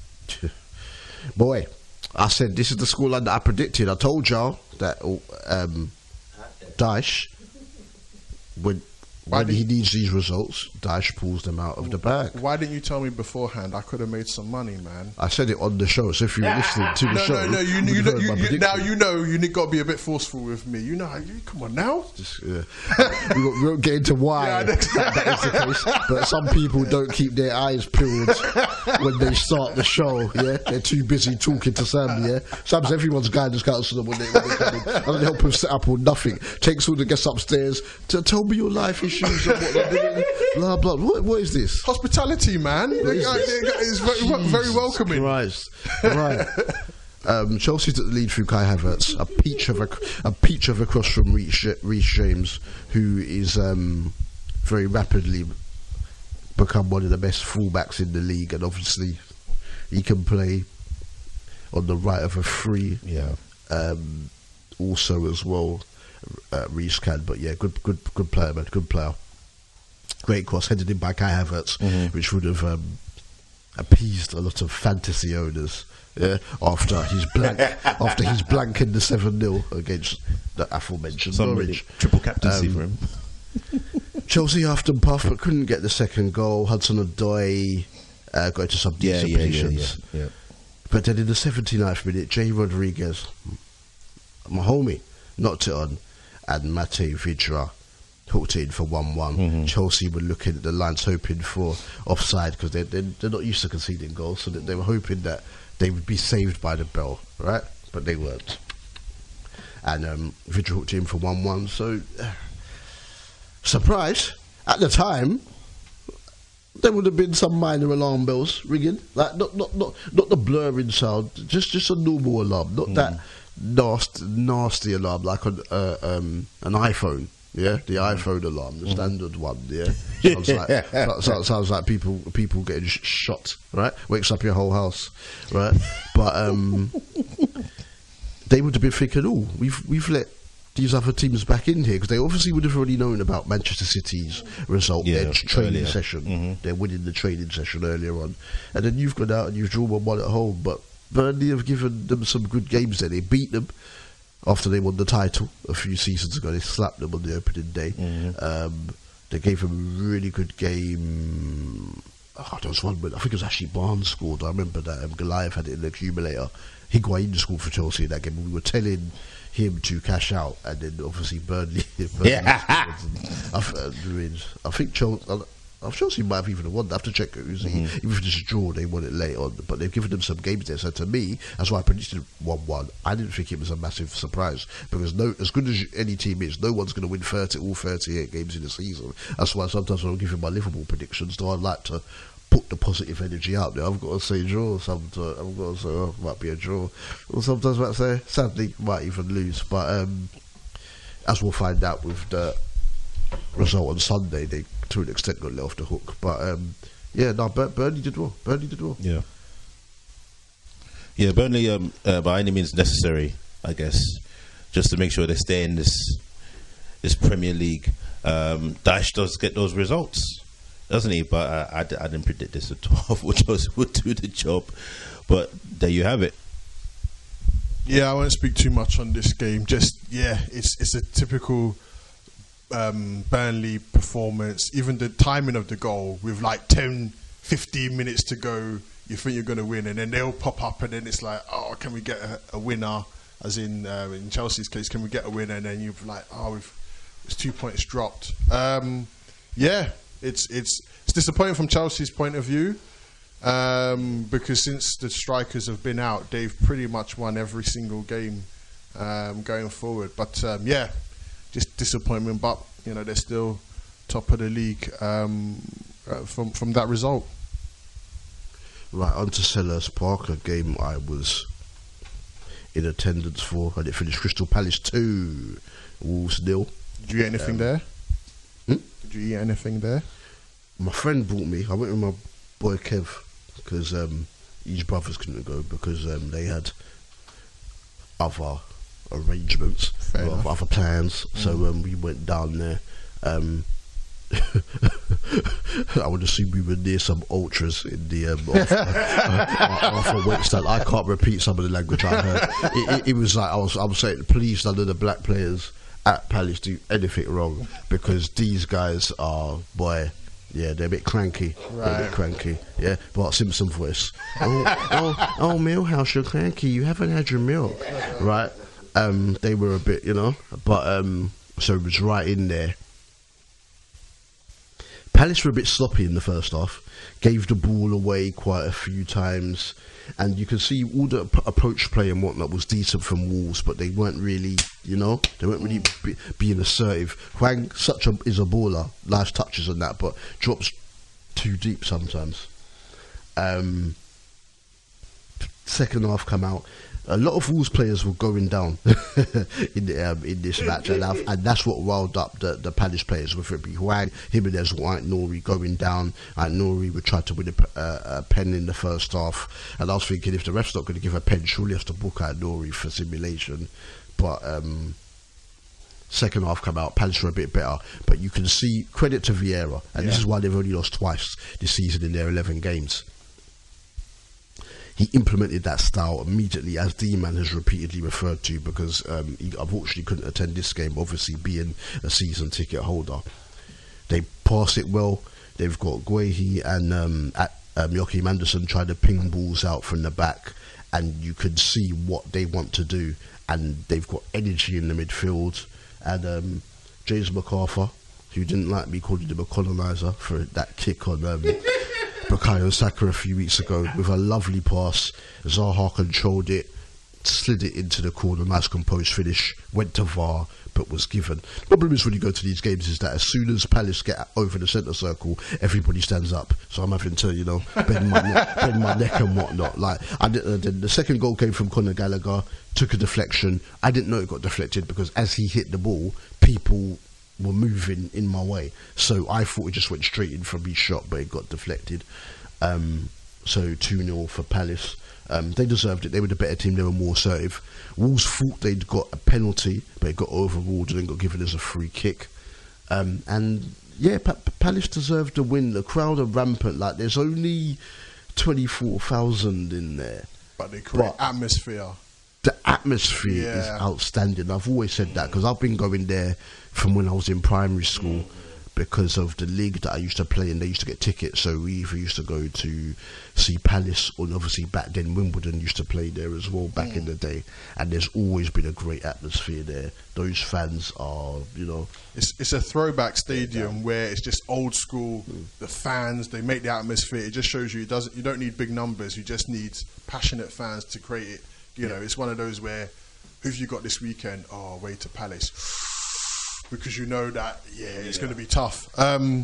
Boy, I said this is the scoreline that I predicted. I told y'all that um, Daesh when. When he needs these results, Daesh pulls them out of the bag. Why didn't you tell me beforehand? I could have made some money, man. I said it on the show, so if you were listening to the no, show... No, no, you, you, you, know, you, you you now you know you got to be a bit forceful with me. You know, how you, come on now. Just, uh, we, won't, we won't get into why Yeah, that, that is the case, but some people don't keep their eyes peeled when they start the show, yeah? They're too busy talking to Sam, yeah? Sam's everyone's guidance counselor when they, when they come in. Doesn't help him set up or nothing. Takes all the guests upstairs to tell me your life issues and what they're doing. Blah blah. What, what is this? Hospitality, man. It's very, very welcoming. Christ. Right. Um, Chelsea took the lead through Kai Havertz, a peach of a, a peach of a cross from Reece, Reece James, who is um, very rapidly become one of the best fullbacks in the league, and obviously he can play on the right of a free. Yeah. Um, also as well, uh, Reece can, but yeah, good, good, good player, man. Good player. Great cross headed in by Kai Havertz, mm-hmm. which would have um, appeased a lot of fantasy owners. Yeah, after his blank, after his blank in the seven nil against the aforementioned Somebody, Norwich. Triple captaincy um, for him. Chelsea after puff, but couldn't get the second goal. Hudson-Odoi uh, got into some Yeah, decent yeah, yeah, positions. yeah, yeah. But then in the seventy-ninth minute, Jay Rodriguez, my homie, knocked it on, and Mate Vidra hooked it in for one one. Mm-hmm. Chelsea were looking at the lines, hoping for offside because they're, they're, they're not used to conceding goals, so that they were hoping that they would be saved by the bell, right? But they weren't. And um, Vidra hooked it in for one one. So, uh, surprise, at the time, there would have been some minor alarm bells ringing, like not not not not the blurring sound, just just a normal alarm, not mm. that nasty nasty alarm like on uh, um, an iPhone. Yeah, the iPhone alarm, the mm. standard one. Yeah, sounds like sounds, sounds like people people getting sh- shot. Right, wakes up your whole house. Right, but um, they would have been thinking, oh, we've we've let these other teams back in here because they obviously would have already known about Manchester City's result, yeah, their training earlier. session. Mm-hmm. They're winning the training session earlier on, and then you've gone out and you've drawn one one at home. But Burnley have given them some good games there. They beat them after they won the title a few seasons ago. They slapped them on the opening day. Mm-hmm. Um, they gave them a really good game. Oh, there was one, but I think it was actually Barnes scored. I remember that um, Goliath had it in the accumulator. Higuain scored for Chelsea in that game. We were telling him to cash out, and then obviously Burnley. Burnley yeah. I, I, mean, I think Chelsea. I'm sure Chelsea might have even won. I have to check it. Mm-hmm. Even if it's a draw, they won it late on. But they've given them some games there. So to me, that's why I predicted one one. I didn't think it was a massive surprise because no, as good as any team is, no one's going to win thirty all thirty-eight games in a season. That's why sometimes when I'm giving my Liverpool predictions, though I like to put the positive energy out there. I've got to say draw. Sometimes I've got to say oh, it might be a draw. Or sometimes I might say sadly might even lose. But um, as we'll find out with the result on Sunday, they to an extent got let off the hook. But um, yeah, no, Bur- Burnley did well. Burnley did well. Yeah, yeah. Burnley, um, uh, by any means necessary, I guess, just to make sure they stay in this this Premier League. Um, Daesh does get those results, doesn't he? But uh, I, I didn't predict this at all. Which would do the job. But there you have it. Yeah, I won't speak too much on this game. Just yeah, it's it's a typical Um, Burnley performance. Even the timing of the goal with like ten, fifteen minutes to go, you think you're going to win, and then they'll pop up, and then it's like, oh, can we get a, a winner? As in uh, in Chelsea's case, can we get a winner? And then you're like, oh, we've, it's two points dropped. Um, yeah, it's it's it's disappointing from Chelsea's point of view um, because since the strikers have been out, they've pretty much won every single game um, going forward. But um, yeah. Just disappointment, but you know they're still top of the league um, uh, from from that result. Right, on to Selhurst Park, a game I was in attendance for, and it finished Crystal Palace two, Wolves nil. Did you eat anything um, there? Hmm? Did you eat anything there? My friend brought me. I went with my boy Kev because um, his brothers couldn't go because um, they had other arrangements, or other plans. Mm. So um, we went down there. Um, I would assume we were near some ultras in the um, off, uh, off a wet stand. I can't repeat some of the language I heard. It, it, it was like I was. I was saying, please, none of the black players at Palace do anything wrong because these guys are boy. Yeah, they're a bit cranky. Right. They're a bit cranky. Yeah, Bart Simpson voice. oh, oh, oh, Millhouse, you're cranky. You haven't had your milk, right? Um, they were a bit, you know, but um, so it was right in there. Palace were a bit sloppy in the first half, gave the ball away quite a few times, and you can see all the p- approach play and whatnot was decent from Wolves, but they weren't really, you know, they weren't really be- being assertive. Hwang such a, is a baller, nice touches on that, but drops too deep sometimes. Um, second half come out. A lot of Wolves players were going down in the, um, in this match, and, and that's what riled up the, the Palace players. Whether it be Hwang, Jimenez, White, Nori going down, and Nori would try to win a, uh, a pen in the first half. And I was thinking, if the ref's not going to give a pen, surely has to book out Nori for simulation. But um, second half come out, Palace were a bit better. But you can see credit to Vieira, and yeah. This is why they've only lost twice this season in their eleven games. He implemented that style immediately, as D-Man has repeatedly referred to, because um, he unfortunately couldn't attend this game, obviously being a season ticket holder. They pass it well. They've got Guehi and um, at, um, Joachim Andersen trying to ping balls out from the back, and you can see what they want to do, and they've got energy in the midfield. And um, James MacArthur, who didn't like me calling him a colonizer for that kick on um, Bukayo Saka a few weeks ago with a lovely pass. Zaha controlled it, slid it into the corner, nice composed finish, went to V A R, but was given. The problem is when you go to these games is that as soon as Palace get over the centre circle, everybody stands up. So I'm having to, you know, bend my neck, bend my neck and whatnot. Like, I did, uh, the, the second goal came from Conor Gallagher, took a deflection. I didn't know it got deflected because as he hit the ball, people were moving in my way. So I thought it just went straight in from his shot, but it got deflected. Um, so two nil for Palace. Um, they deserved it. They were the better team. They were more assertive. Wolves thought they'd got a penalty, but it got overruled and then got given as a free kick. Um, and yeah, pa- Palace deserved the win. The crowd are rampant. Like, there's only twenty-four thousand in there. But they create But atmosphere. The atmosphere Yeah. is outstanding. I've always said that because I've been going there from when I was in primary school because of the league that I used to play, and they used to get tickets. So we either used to go to see Palace, or obviously back then Wimbledon used to play there as well back in the day. And there's always been a great atmosphere there. Those fans are, you know, It's it's a throwback stadium where it's just old school. Mm. The fans, they make the atmosphere. It just shows you it doesn't. You don't need big numbers. You just need passionate fans to create it. You know, it's one of those where, who've you got this weekend? Oh, away to Palace, because you know that yeah, it's going to be tough. Um,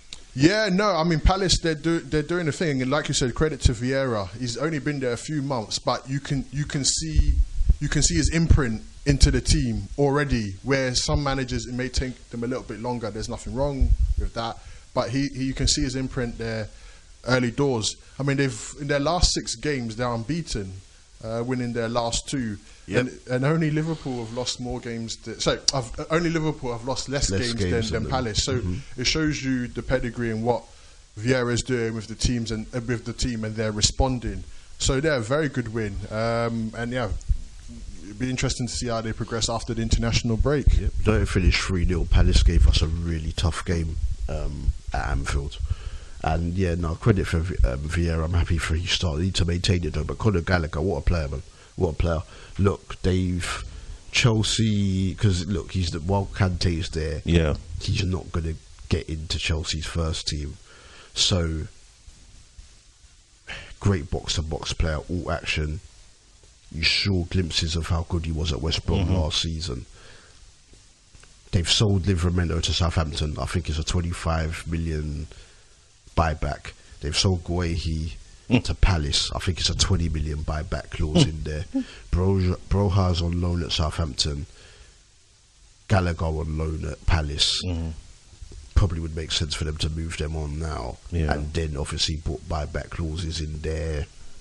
yeah, no, I mean Palace, they're do, they're doing the thing, and like you said, credit to Vieira. He's only been there a few months, but you can you can see you can see his imprint into the team already. Where some managers, it may take them a little bit longer. There's nothing wrong with that, but he, he you can see his imprint there early doors. I mean, they've in their last six games they're unbeaten, uh, winning their last two. Yep. And, and only Liverpool have lost more games. Th- so I've, only Liverpool have lost less, Less games, games than, than than them. Palace. So Mhm. it shows you the pedigree and what Vieira's doing with the teams and uh, with the team, and they're responding. So they're a very good win. Um, and yeah, it'd be interesting to see how they progress after the international break. Yep. Don't finish three nil. Palace gave us a really tough game um, at Anfield. And yeah, no, credit for um, Vieira. I'm happy for his start. They need to maintain it though. But Conor Gallagher, what a player, man. What a player. Look, Dave, Chelsea, because look, he's the, while Kante's there, Yeah. he's not going to get into Chelsea's first team. So, great box-to-box player, all action. You saw glimpses of how good he was at West Brom Mhm. last season. They've sold Livramento to Southampton. I think it's a twenty-five million buyback. They've sold Guehi to Palace. I think it's a twenty million buyback clause in there. Bro, Broha's on loan at Southampton. Gallagher on loan at Palace. Mhm. Probably would make sense for them to move them on now. Yeah. And then obviously put buyback clauses in their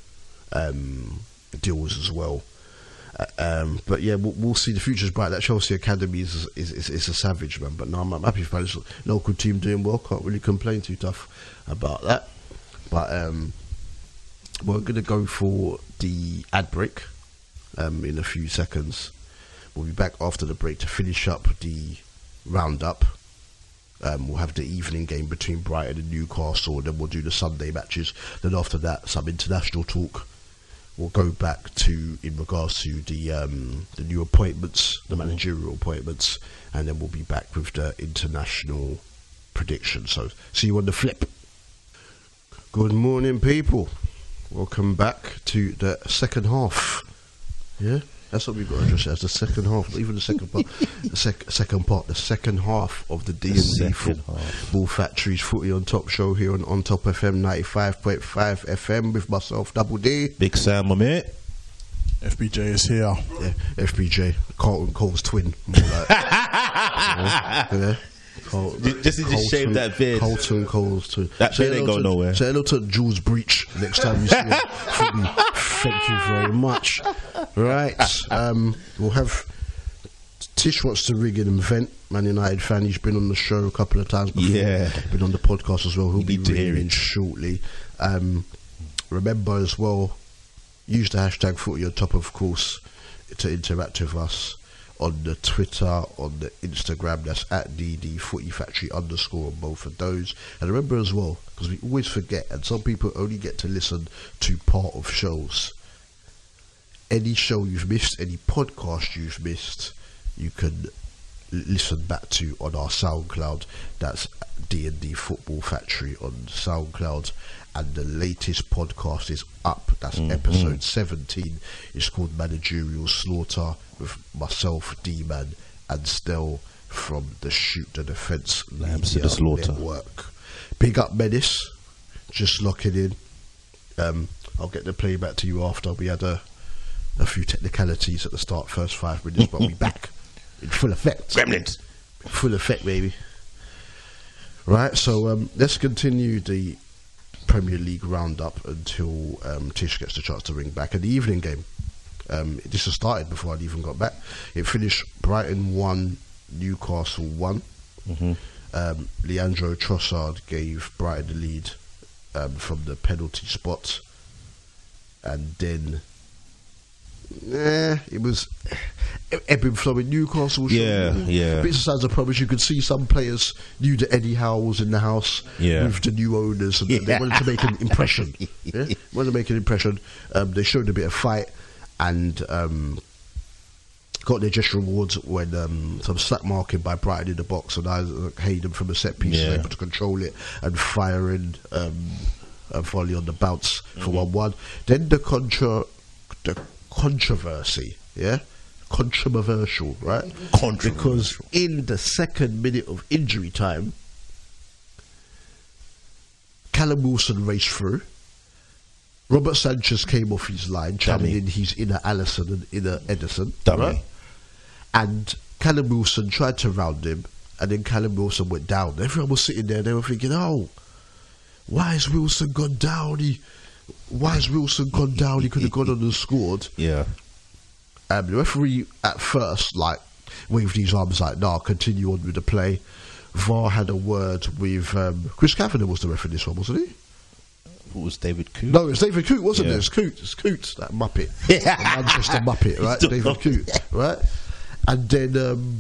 um, deals as well. Uh, um, but yeah, we'll, we'll see. The future's bright. That Chelsea academy is is, is, is a savage, man. But no, I'm, I'm happy for Palace. Local team doing well. Can't really complain too tough about that. But um, we're going to go for the ad break um, in a few seconds. We'll be back after the break to finish up the roundup. Um, we'll have the evening game between Brighton and Newcastle, and then we'll do the Sunday matches. Then after that, some international talk. We'll go back to in regards to the um, the new appointments, the managerial appointments, and then we'll be back with the international predictions. So, see you on the flip. Good morning, people. Welcome back to the second half. Yeah, that's what we've got to address as the second half, not even the second part. The sec- second part, the second half of the D and D second Football Factory's Footy on Top show here on On Top F M ninety-five point five F M with myself, Double D. Big Sam, my mate. F B J is here. Yeah, F B J, Carlton Cole's twin. More like, yeah, yeah. Carl- Ju- just- just shave that beard. Carlton Cole's twin. That Say beard ain't hello going to- nowhere. Say hello to Jules Breach next time you see him. Thank you very much. Right, um, we'll have Tish wants to rig in and vent. Man United fan, he's been on the show a couple of times before. Yeah. Been on the podcast as well. He'll You be need to hear ringing in it. shortly. Um, remember as well, use the hashtag footy on top, of course, to interact with us on the Twitter, on the Instagram. That's at D D Footy Factory underscore on both of those. And remember as well, because we always forget, and some people only get to listen to part of shows. Any show you've missed, any podcast you've missed, you can listen back to on our SoundCloud. That's D and D Football Factory on SoundCloud. And the latest podcast is up. That's mm-hmm. episode seventeen. It's called Managerial Slaughter with myself, D-Man, and Stell from the Shoot the Defence Lambs to the Slaughter Network. Big up Menace. Just locking in. Um, I'll get the playback to you after. We had a, a few technicalities at the start, first five minutes, but we'll be back in full effect. Gremlins. Full effect, baby. Right, so um, let's continue the Premier League roundup until um, Tish gets the chance to ring back. And the evening game, um, this has started before I'd even got back. It finished Brighton one, Newcastle one. Mm-hmm. Um, Leandro Trossard gave Brighton the lead um, from the penalty spot. And then Eh, it was ebbing flowing. Newcastle, yeah, showing, yeah. bits of signs of promise. You could see some players knew that Eddie Howe was in the house yeah. with the new owners, and yeah. they wanted to make an impression. Yeah, wanted to make an impression. Um, they showed a bit of fight and um, got their gesture awards when um, some slack marking by Brighton in the box, and Isaac Hayden from a set piece yeah. was able to control it and firing um, a volley on the bounce mm-hmm. for one one. Then the contra, the controversy, yeah, controversial, right? Controversial. Because in the second minute of injury time, Callum Wilson raced through. Robert Sanchez came off his line, channeling his inner Alisson and inner Edison, Dummy. right? And Callum Wilson tried to round him, and then Callum Wilson went down. Everyone was sitting there, they were thinking, oh, why has Wilson gone down? He Why has Wilson gone down? He could have gone on and scored. Yeah. Um, the referee at first, like, waved his arms like, nah, continue on with the play. V A R had a word with um, Chris Kavanagh was the referee this one, wasn't he? It was David Coote. No, it was David Coote, wasn't yeah. it? It's Coote, it's Coote, that Muppet, the Manchester Muppet, right? David Coote, right? And then um,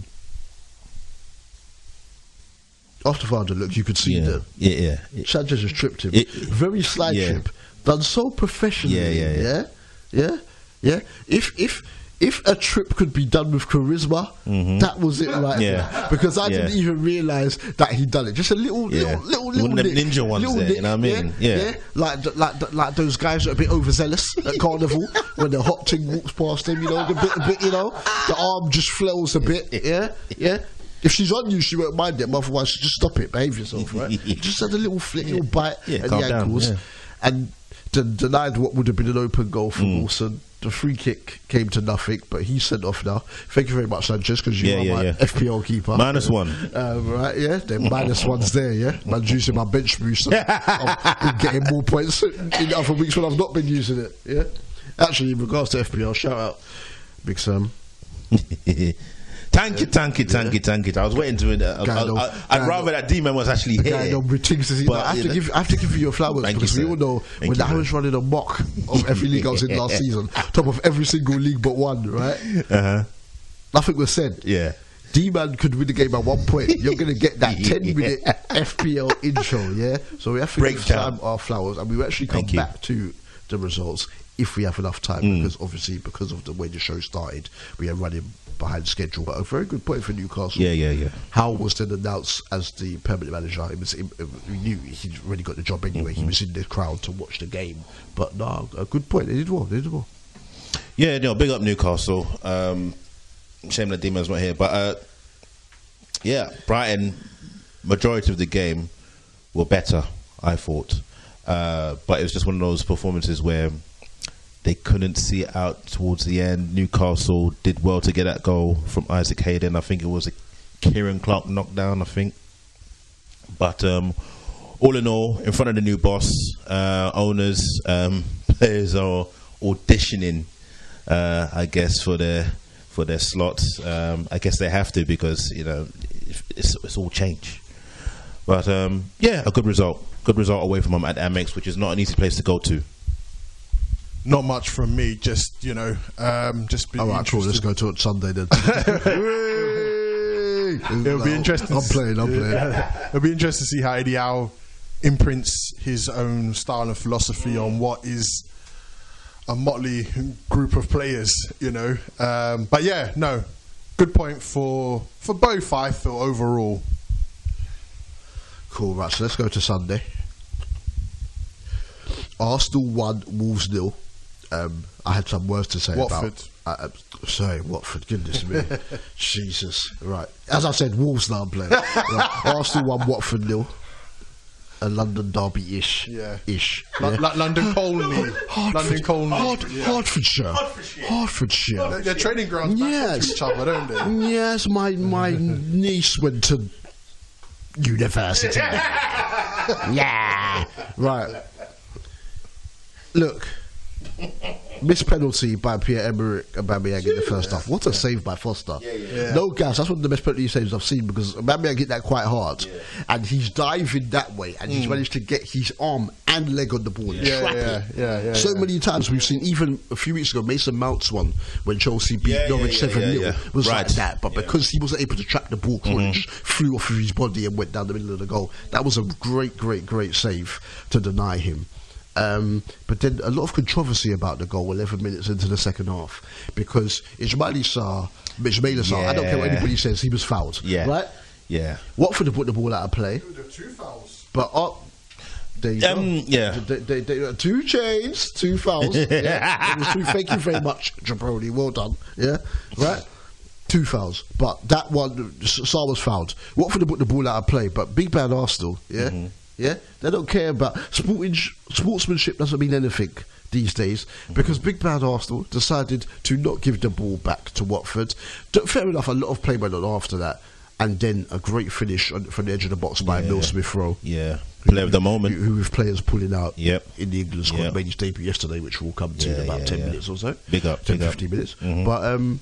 after V A R had a look, you could see yeah. that yeah, yeah. Sanchez has tripped him. It, Very slight yeah. trip, done so professionally. Yeah, yeah, yeah, yeah. yeah, yeah. If if if a trip could be done with charisma, mm-hmm. that was it right yeah. there. Because I yeah. didn't even realise that he'd done it. Just a little, yeah. little, little, little One of them nick, ninja ones little there, nick, you know what I mean? Yeah, Yeah. yeah. Like, like, like those guys that are a bit overzealous at Carnival when the hot thing walks past them. You know, the bit, a bit, you know, the arm just flails a bit. Yeah, yeah. If she's on you, she won't mind it. But otherwise, just stop it. Behave yourself, right? Just had a little flick, little bite yeah, at calm the down, ankles, yeah. and de- denied what would have been an open goal for Mm. Wilson. The free kick came to nothing, but he's sent off now. Thank you very much, Sanchez, because you Yeah, are yeah, my yeah. F P L keeper. Minus one. Um, right, yeah, then minus one's there, yeah. Man, using my bench boost. I've been getting more points in other weeks when I've not been using it, yeah. Actually, in regards to F P L, shout out Big Sam. Thank you, thank you, thank you, thank you. I was waiting to. Uh, I, I, I, I'd rather that D-man was actually here. Guy on things to see. But, I have you to know, give, I have to give you your flowers thank because you, we sir. all know Thank when you, I was running a mock of every league I was in last season, top of every single league but one, right? Uh-huh. Nothing was said. Yeah. D-Man could win the game at one point. You're going to get that ten minute F P L intro, yeah? So we have to give Breakdown. Sam our flowers, and we will actually come Thank you. back to the results if we have enough time, Mm. because obviously, because of the way the show started, we are running behind schedule. But a very good point for Newcastle. Yeah, yeah, yeah. Howe was then announced as the permanent manager. It was, it, we knew he'd already got the job anyway. Mm-hmm. He was in the crowd to watch the game. But no, a good point. They did well. They did well. Yeah, no, big up Newcastle. Um, shame that D-man's not here, but uh, yeah, Brighton. Majority of the game were better, I thought, uh, but it was just one of those performances where they couldn't see it out towards the end. Newcastle did well to get that goal from Isaac Hayden. I think it was a Kieran Clark knockdown, I think. But um, all in all, in front of the new boss, uh, owners, um, players are auditioning, uh, I guess, for their for their slots. Um, I guess they have to, because you know it's, it's all change. But um, yeah, a good result. Good result away from them at Amex, which is not an easy place to go to. Not much from me, just, you know, um, just be All right, cool. Let's go to it Sunday then. It'll be interesting. I'm playing, I'm playing. It'll be interesting to see how Eddie Howe imprints his own style and philosophy on what is a motley group of players, you know. Um, but yeah, no, good point for for both, I feel, overall. Cool, right, so let's go to Sunday. Arsenal won, Wolves nil. Um, I had some words to say Watford. about... Uh, sorry, Watford, goodness me. Jesus. Right. As I said, Wolves now I'm playing. Right. Arsenal won, Watford nil. A London derby-ish. Yeah. Ish. L- yeah. L- London Colney. London Colney. Hard- yeah. Hertfordshire. Hertfordshire. Their, their training grounds back Yes. to each other, don't they? Yes, my, my niece went to university. Yeah. Right. Look. Missed penalty by Pierre-Emerick Aubameyang in the first half. What a save by Foster. Yeah, yeah. Yeah. No gas. That's one of the best penalty saves I've seen because Aubameyang hit that quite hard. Yeah. And he's diving that way and he's managed to get his arm and leg on the ball and Yeah, trap yeah, it. yeah, yeah, so yeah. many times we've seen, even a few weeks ago, Mason Mount's one when Chelsea beat Yeah, yeah, Norwich yeah, seven nil yeah, yeah. was Right. like that. But Yeah. because he wasn't able to trap the ball, Crawley just flew off of his body and went down the middle of the goal. That was a great, great, great save to deny him. Um, but then a lot of controversy about the goal eleven minutes into the second half because Ismaila Sarr, Ismaila Sarr, I don't care what Yeah. anybody says, he was fouled. Yeah. Right? Yeah. Watford have put the ball out of play, There were two fouls. but up. There you Um, go. yeah. They, they, they, two chains, two fouls. Yeah. It was two, thank you very much, Jabroni. Well done. Yeah, right. Two fouls, but that one, Sarr was fouled. Watford have put the ball out of play, but big bad Arsenal. Yeah, Mm-hmm. yeah. They don't care about sporting, sportsmanship. Doesn't mean anything these days because big bad Arsenal decided to not give the ball back to Watford. D- Fair enough. A lot of play went on after that, and then a great finish on, from the edge of the box by Yeah. Mill Smith-Rowe. Yeah. Play of the Who, moment. who with players pulling out Yep. in the England squad Yep. made his debut yesterday, which we'll come to Yeah, in about yeah, ten yeah. minutes or so. Big up, ten, big up. fifteen minutes. Mhm. But um,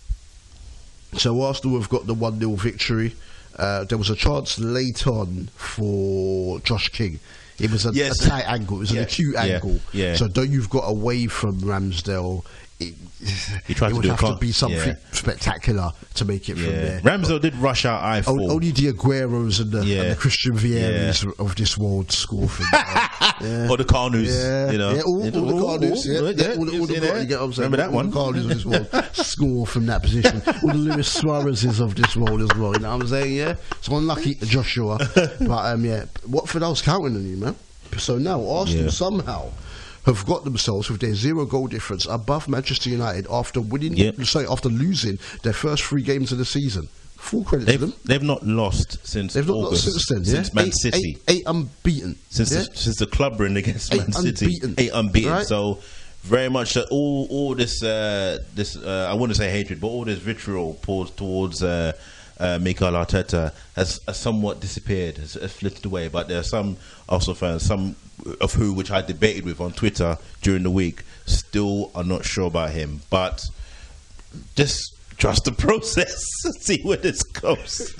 so Arsenal have got the one nil victory. Uh, there was a chance late on for Josh King. It was a, Yes. a tight angle. It was Yeah, an acute yeah, angle. yeah. So though you've got away from Ramsdale, it, He tried it to would do a have con- to be something yeah. spectacular to make it from Yeah. there. Ramsdale did rush out, I O- thought. Only the Agueros and the, Yeah. and the Christian Vieiras of this world score from that. Yeah. Or the Carnus, Yeah, you know. yeah, all, all the Carnus, yeah, Ooh, yeah, all, the- all the you Car- know. you get what I'm saying? Remember that all one? the Carnus of this world score from that position. All the Luis Suarez's of this world as well. You know what I'm saying? Yeah, so unlucky Joshua, but um, yeah, Watford, I was counting on you, man. So now Arsenal Yeah. somehow have got themselves with their zero goal difference above Manchester United after winning, Yep. sorry, after losing their first three games of the season. Full credit to They've, them. they've not lost since They've not August, lost since then. since yeah? Man eight, City. eight, eight unbeaten. since yeah? the, since the club run against Eight Man City, unbeaten. eight unbeaten. Right? So very much that all all this uh, this uh, I wouldn't say hatred, but all this vitriol poured towards uh, uh, Mikel Arteta has, has somewhat disappeared, has, has flitted away. But there are some Arsenal fans, some of who which I debated with on Twitter during the week, still are not sure about him. But just trust the process, see where this goes.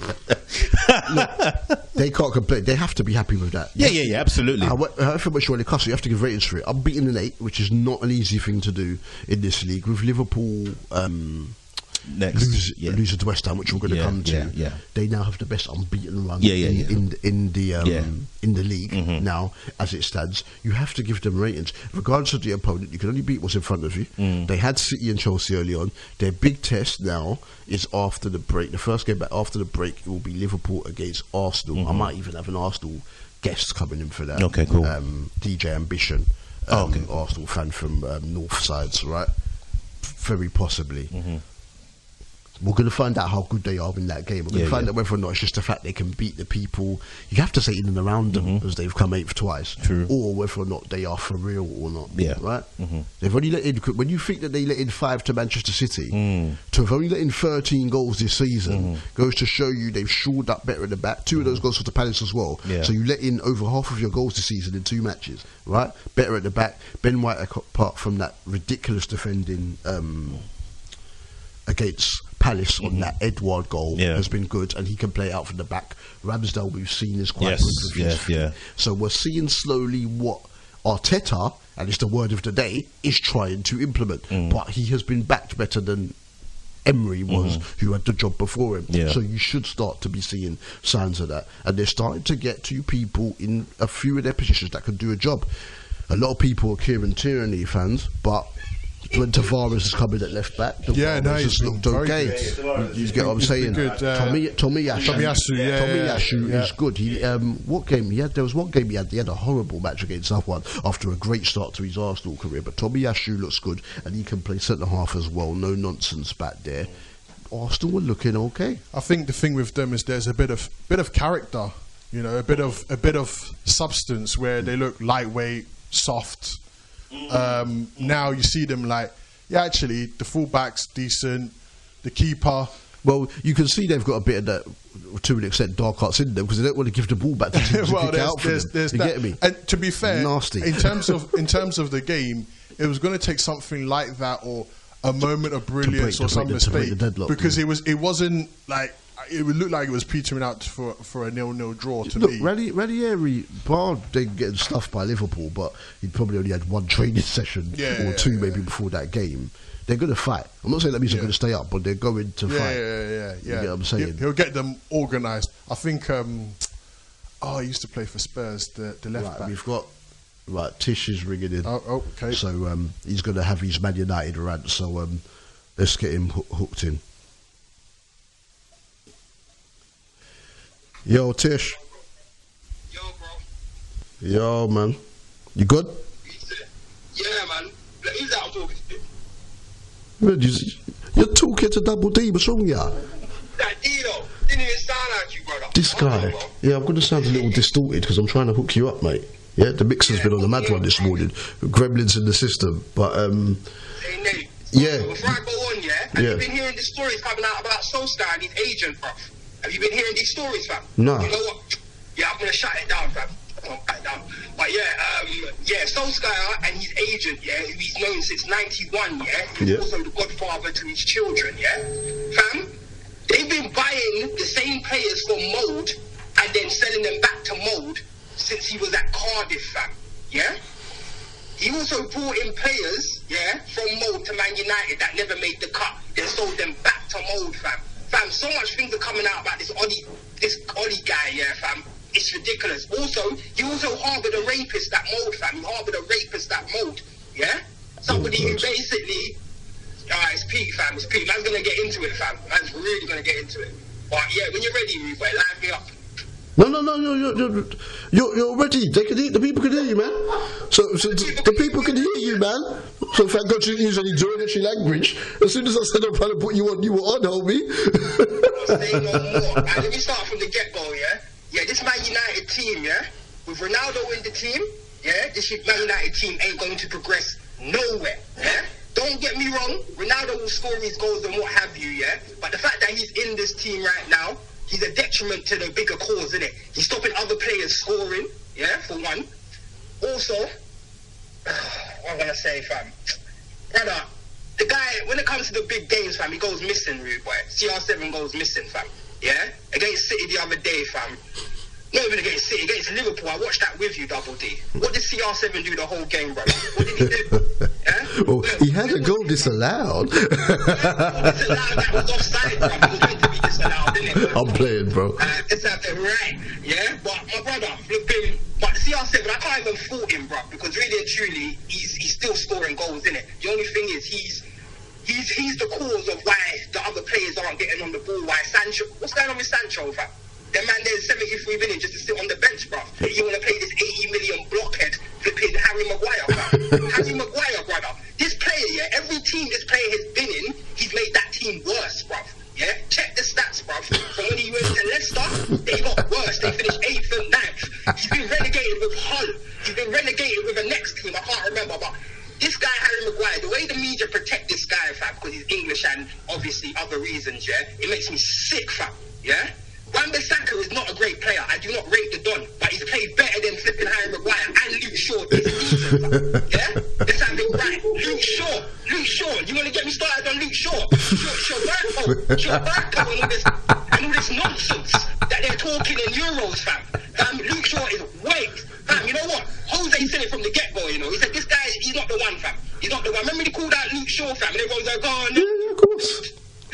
They can't complain. They have to be happy with that. Yeah, yeah, yeah, absolutely. However, however much you want to cost, you have to give ratings for it. I'm beating an eight, which is not an easy thing to do in this league. With Liverpool um, Next, lose, yeah. losing to West Ham, which we're going to Yeah, come to, yeah, yeah. they now have the best unbeaten run Yeah, yeah, in, yeah. in in the um, Yeah. in the league Mhm. now as it stands. You have to give them ratings, regardless of the opponent. You can only beat what's in front of you. Mm. They had City and Chelsea early on. Their big test now is after the break. The first game back after the break, it will be Liverpool against Arsenal. I might even have an Arsenal guest coming in for that. Mm-hmm. Okay, cool. Um, D J Ambition, Oh, um, okay. Arsenal fan from um, North Sides, right? Very possibly. Mm-hmm. We're going to find out how good they are in that game. We're going Yeah, to find yeah. out whether or not it's just the fact they can beat the people. You have to say in and around them as they've come eighth twice. True. Or whether or not they are for real or not. Yeah. Right? Mhm. They've only let in, when you think that they let in five to Manchester City, Mm. to have only let in thirteen goals this season goes to show you they've shored up better in the back. Two of those goals for the Palace as well. Yeah. So you let in over half of your goals this season in two matches. Right? Better at the back. Ben White, apart from that ridiculous defending um, against Palace on that Edward goal, Yeah. has been good, and he can play out from the back. Ramsdale, we've seen, is quite Yes, good with his yes, feet. yeah. So we're seeing slowly what Arteta, and it's the word of the day, is trying to implement. Mm. But he has been backed better than Emery was, who had the job before him. Mm-hmm. Yeah. So you should start to be seeing signs of that. And they're starting to get two people in a few of their positions that can do a job. A lot of people are Kieran Tierney fans, but when Tavares is coming at left back. Tavares Yeah, no, has he's looked very okay. good. You, you get what I'm He's saying? been good, uh, Tommy, Tomiyasu. Tomiyasu, yeah, Tomiyasu yeah, yeah. is good. He, um, what game he had? There was one game he had. He had a horrible match against Southwold after a great start to his Arsenal career. But Tomiyasu looks good, and he can play centre half as well. No nonsense back there. Arsenal were looking okay. I think the thing with them is there's a bit of bit of character, you know, a bit of a bit of substance where they look lightweight, soft. Um, now you see them like, yeah, actually the fullback's decent, the keeper. Well, you can see they've got a bit of that, to an extent, dark arts in them because they don't want to give the ball back to teams to well, kick there's, out for there's, them. there's you that. get me? And to be fair, Nasty. in terms of in terms of the game, it was going to take something like that or a moment of brilliance break- or to some break the- to break mistake the deadlock, because yeah. it was it wasn't like it would look like it was petering out for for a nil-nil draw to Look, me. Rani- Ranieri, bar didn't get stuffed by Liverpool, but he probably only had one training session Yeah, or yeah, two yeah. maybe before that game. They're going to fight. I'm not saying that means Yeah. they're going to stay up, but they're going to yeah, fight. yeah, yeah, yeah. You get what I'm saying? He'll, he'll get them organised. I think. Um, oh, he used to play for Spurs, the the left Right, back. we've got right. Tish is ringing in. Oh, oh, okay. So um, he's going to have his Man United rant. So um, let's get him ho- hooked in. Yo, Tish. Yo, bro. Yo, man. You good? Yeah, man. Look, who's that I'm talking to? Man, you- You're talking to Double D. What's wrong with ya? That Dino. Didn't even sound like you, brother. This guy. Bro. Yeah, I'm going to sound a little distorted because I'm trying to hook you up, mate. Yeah, the mixer's been on the mad one this morning. Gremlins in the system. But, um, Hey, Nate. Yeah. Before I go on, yeah? Have Yeah. you been hearing the stories coming out about Solskjaer and his agent, bro? Have you been hearing these stories, fam? No. You know what? Yeah, I'm going to shut it down, fam. I'm going to shut it down. But yeah, um, yeah, Solskjaer and his agent, yeah, who he's known since ninety-one, yeah? He's Yeah. also the godfather to his children, yeah? Fam, they've been buying the same players from Mold and then selling them back to Mold since he was at Cardiff, fam. Yeah? He also brought in players, yeah, from Mold to Man United that never made the cut. Then sold them back to Mold, fam. Fam, so much things are coming out about this Ollie, this Ollie guy, yeah, fam. It's ridiculous. Also, he also harboured a rapist at Mold, fam. He harboured a rapist at Mold, yeah? Somebody Oh, who God. basically, ah, it's Pete, fam. It's Pete. Man's gonna get into it, fam. Man's really gonna get into it. But yeah, when you're ready, Rude Boy, line me up. no, no, no, you're, you're, you're, you're, you're ready. They can hear, the people can hear you, man. So, so the, the people can hear you, man. So thank God you use any derogatory language. As soon as I said I'm trying to put you on, you were on, homie. Say no more. And let me start from the get-go, yeah? Yeah, this Man United team, yeah? With Ronaldo in the team, yeah? This Man United team ain't going to progress nowhere, yeah? Don't get me wrong, Ronaldo will score his goals and what have you, yeah? But the fact that he's in this team right now, he's a detriment to the bigger cause, isn't it? He's stopping other players scoring, yeah, for one. Also, what I'm gonna say, fam? Brother, the guy, when it comes to the big games, fam, he goes missing, rude boy. C R seven goes missing, fam. Yeah? Against City the other day, fam. Not even against City, against Liverpool. I watched that with you, Double D. What did C R seven do the whole game, brother? What did he do? Yeah? Oh, he had a goal disallowed. Disallowed, that was offside, bro. It was meant to be disallowed, didn't it? I'm playing, bro. Uh, it's have it right, yeah. But my brother, flipping, but C R seven, I can't even fault him, bro, because really and truly, he's he's still scoring goals, isn't it? The only thing is he's he's he's the cause of why the other players aren't getting on the ball. Why Sancho? What's going on with Sancho, fam? That man there's seventy-three million just to sit on the bench, bro. You want to play this eighty million blockhead flipping Harry Maguire, fam? Harry Maguire, brother. This player, yeah, every team this player has been in, he's made that team worse, bro. Yeah, check the stats, bruv. From when he went to Leicester, they got worse. They finished eighth and ninth. He's been relegated with Hull. He's been relegated with the next team. I can't remember, but this guy, Harry Maguire, the way the media protect this guy, fam, because he's English and obviously other reasons, yeah, it makes me sick, fam. Yeah? Wan-Bissaka is not a great player. I do not rate the Don, but he's played better than flipping Harry Maguire and Luke Shaw this season, fam. Yeah? Let's have it right. Luke Shaw. Luke Shaw. You want to get me started on Luke Shaw? Shaw Shaw and all this and all this nonsense that they're talking in Euros, fam. Fam, Luke Shaw is wait. Fam, you know what? Jose said it from the get-go, you know. He said, this guy, he's not the one, fam. He's not the one. Remember he called out Luke Shaw, fam, and everyone's like, oh, no. Yeah, of course.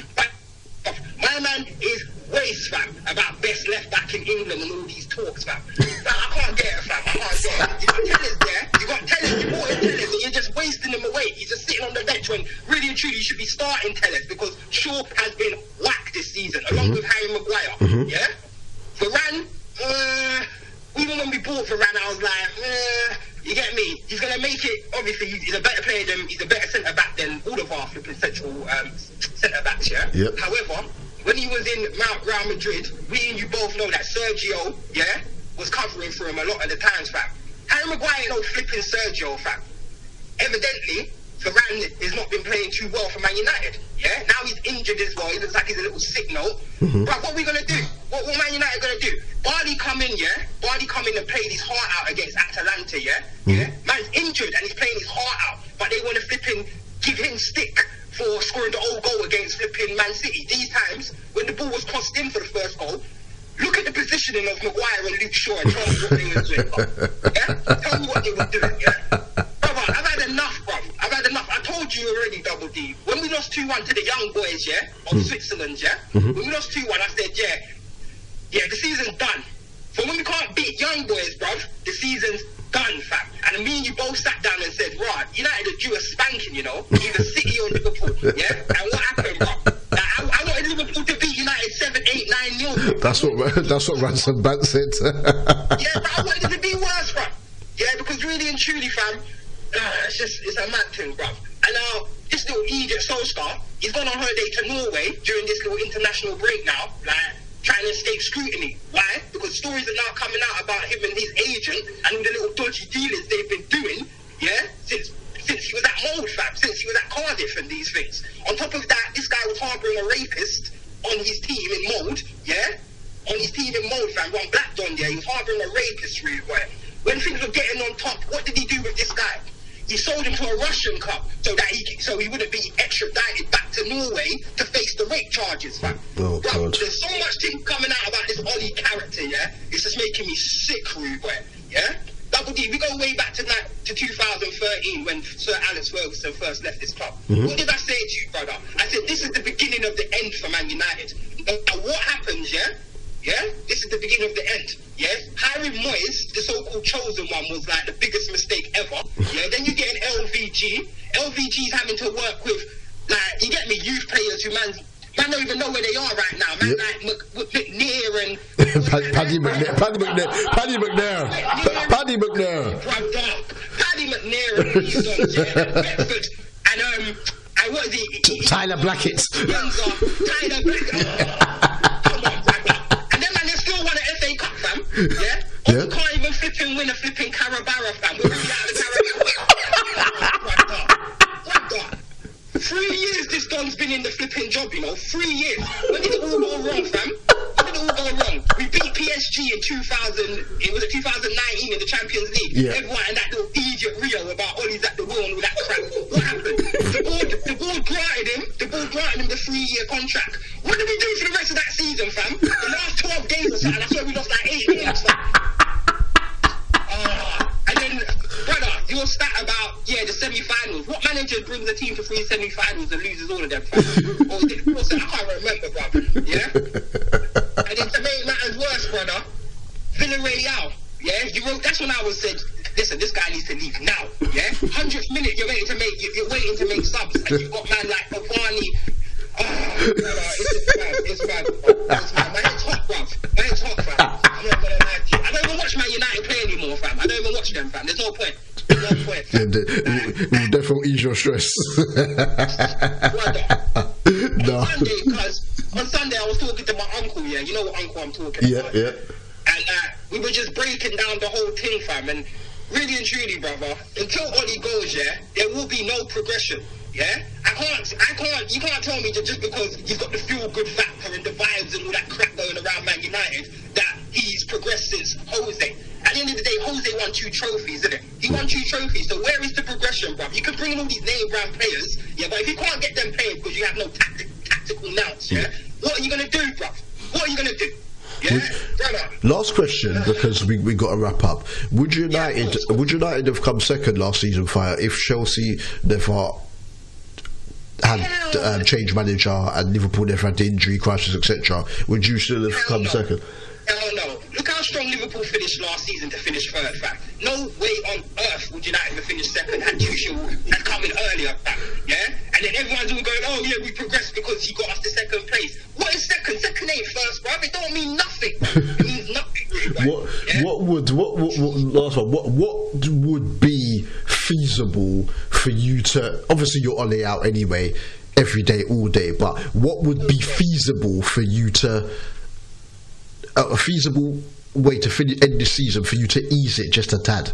My man is waste, fam, about best left back in England and all these talks, fam. Fam, I can't get it, fam. I can't get it. You got Tellers there. You got Tellers. You brought in Tellers, and you're just wasting him away. He's just sitting on the bench. bench when really and truly you should be starting Telles, because Shaw has been whacked this season, along with Harry Maguire. Mm-hmm. Yeah? Varane, uh, even when we bought Varane, I was like, uh, you get me? He's going to make it, obviously, he's a better player than, he's a better centre-back than all of our flipping central um, centre-backs, yeah? Yep. However, when he was in Mount Real Madrid, we and you both know that Sergio, yeah, was covering for him a lot of the times, fam. Harry Maguire ain't no flipping Sergio, fam. Evidently, Varane has not been playing too well for Man United. Yeah, now he's injured as well. He looks like he's a little sick note. Mm-hmm. But what are we gonna do? What, what Man United gonna do? Bardi come in, yeah. Bardi come in and played his heart out against Atalanta, yeah. Mm-hmm. Yeah, man's injured and he's playing his heart out, but they want to flipping give him stick for scoring the old goal against flipping Man City. These times when the ball was crossed in for the first goal. Look at the positioning of Maguire and Luke Shaw and tell me what they were doing. Yeah? Tell me what they were doing, yeah? Brother, I've had enough, bro. I've had enough. I told you already, Double D. When we lost two one to the young boys, yeah, of mm. Switzerland, yeah? Mm-hmm. When we lost two one, I said, yeah, yeah, the season's done. So when we can't beat young boys, bruv, the season's done, fam. And me and you both sat down and said, right, United are due a spanking, you know, either City or Liverpool, yeah? And what happened, bro? Now, I, I wanted Liverpool to beat United seven, eight, nine nil. That's what that's what Ransom Bant said. Yeah, but I wanted it to be worse, bro. Yeah, because really and truly, fam, uh, it's just it's a mad thing, bro. And now this little idiot Solskjaer, he's gone on holiday to Norway during this little international break now, like trying to escape scrutiny. Why? Because stories are now coming out about him and his agent and the little dodgy dealings they've been doing. Yeah, since. Since he was at Mold, fam, since he was at Cardiff and these things. On top of that, this guy was harbouring a rapist on his team in Mold, yeah? On his team in Mold, fam, one black don, yeah? He was harbouring a rapist, really, boy. When things were getting on top, what did he do with this guy? He sold him to a Russian club so that he so he wouldn't be extradited back to Norway to face the rape charges, fam. Oh, Bro, there's so much thing coming out about this Ollie character, yeah? It's just making me sick, rude boy, yeah? Double D, we go way back to that, to two thousand thirteen when Sir Alex Ferguson first left this club. Mm-hmm. What did I say to you, brother? I said, this is the beginning of the end for Man United. And what happens, yeah? Yeah? This is the beginning of the end, yeah? Harry Moyes, the so-called chosen one, was like the biggest mistake ever, yeah? Then you get an L V G. L V G's having to work with, like, you get me, youth players who man's Man don't even know where they are right now. Man, yep. like Mc, McNair and Paddy McNair, Paddy McNair, Paddy McNair, Paddy McNair, Paddy McNair and these sons, yeah, and Bedford, and um, and what is he? Tyler Blackett. Tyler Blackett. Oh, come on, brother. And then man, they still won an F A Cup, fam. Yeah. Yeah. We can't even flipping win a flipping Carabao, fam. We're really out of the Carabao. Brother. Three years this Don's been in the flipping job, you know. Three years. When did it all go wrong, fam? When did it all go wrong? We beat P S G in two thousand. It was two thousand nineteen in the Champions League. Yeah. Everyone and that little idiot Rio about Ollie's at the wheel and all that crap. What happened? The board, the board granted him. The board granted him the three-year contract. What did we do for the rest of that season, fam? The last twelve games or something. That's why we lost like eight games, fam. Uh, and then, brother, your stat about, yeah, the semi-finals. What manager brings a team to three semi-finals and loses all of them? Or is it Wilson? I can't remember, brother. Yeah? And then to make matters worse, brother, Villarreal. Yeah? You wrote, that's when I was said, listen, this guy needs to leave now. Yeah? hundredth minute, you're waiting to make, you're waiting to make subs. And you've got man like Pavani. Oh, brother, it's just mad. It's mad. It's mad. My head's hot, bruv. My head's hot, fam. I'm not gonna lie to you. I don't even watch Man United play anymore, fam. I don't even watch them, fam. There's no point. There's no point. Fam. Yeah, the, we'll definitely ease your stress. Brother. No. On Sunday, cause on Sunday I was talking to my uncle, yeah. You know what uncle I'm talking yeah, about? Yeah, yeah. And uh, we were just breaking down the whole thing, fam. And really and truly, brother, until Ollie goes, yeah, there will be no progression. Yeah, I can't, I can't, you can't tell me that just because you've got the feel-good factor and the vibes and all that crap going around Man United that he's progressed since Jose. At the end of the day, Jose won two trophies, isn't it? He won two trophies, so where is the progression, bruv? You can bring in all these name-brand players, yeah, but if you can't get them playing because you have no tactic, tactical nous, yeah, what are you going to do, bruv? What are you going to do? Yeah, last question, because we we got to wrap up. Would United, yeah, would United have come second last season, Fire, if Chelsea never had um, changed manager and Liverpool never had the injury crisis, et cetera? Would you still have Hell come no. second? Hell no. Look how strong Liverpool finished last season to finish third, fam. No way on earth would United have finished second had Tuchel had come in earlier, fam. Yeah? then everyone's all going, oh yeah, we progressed because he got us to second place. What is second? Second ain't first, bruv. It don't mean nothing. It means nothing. Really, What yeah? what would what, what what last one? What what would be feasible for you to? Obviously, you're Ole out anyway, every day, all day. But what would be feasible for you to? Uh, a feasible way to finish end the season for you to ease it just a tad.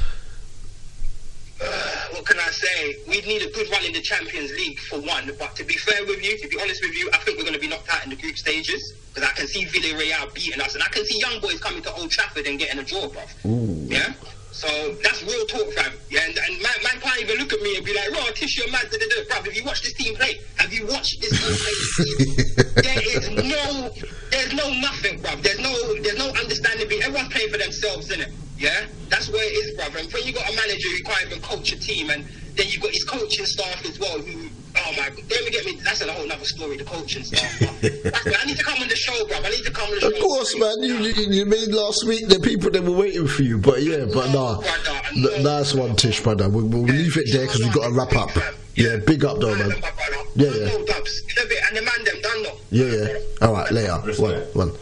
What can I say? We need a good run in the Champions League for one. But to be fair with you, to be honest with you, I think we're going to be knocked out in the group stages because I can see Villarreal beating us, and I can see young boys coming to Old Trafford and getting a draw, bruv. Ooh. Yeah. So that's real talk, fam. Yeah, and, and man, man can't even look at me and be like, "Raw, tissue, man, da, da, da." Bruv, have you watched this team play? Have you watched this team play? There is no, there's no nothing, bruv. There's no, there's no understanding. Everyone's playing for themselves, innit? Yeah, that's where it is, bruv. And when you got a manager who can't even coach a team, and then you got his coaching staff as well, who, oh my God, don't get me. That's a whole other story. The coaching staff. That's why I need to come on the show, bruv. I need to come on the show. Of course, man. You, you, you made last week the people that were waiting for you, but yeah, but nah, No, brother, N- no. nice one, Tish, brother. We'll, we'll leave it there because we've got to wrap up. Yeah, big up though, man. Yeah, yeah. No dubs. And the man them done though. Yeah, yeah. All right, later. One, one.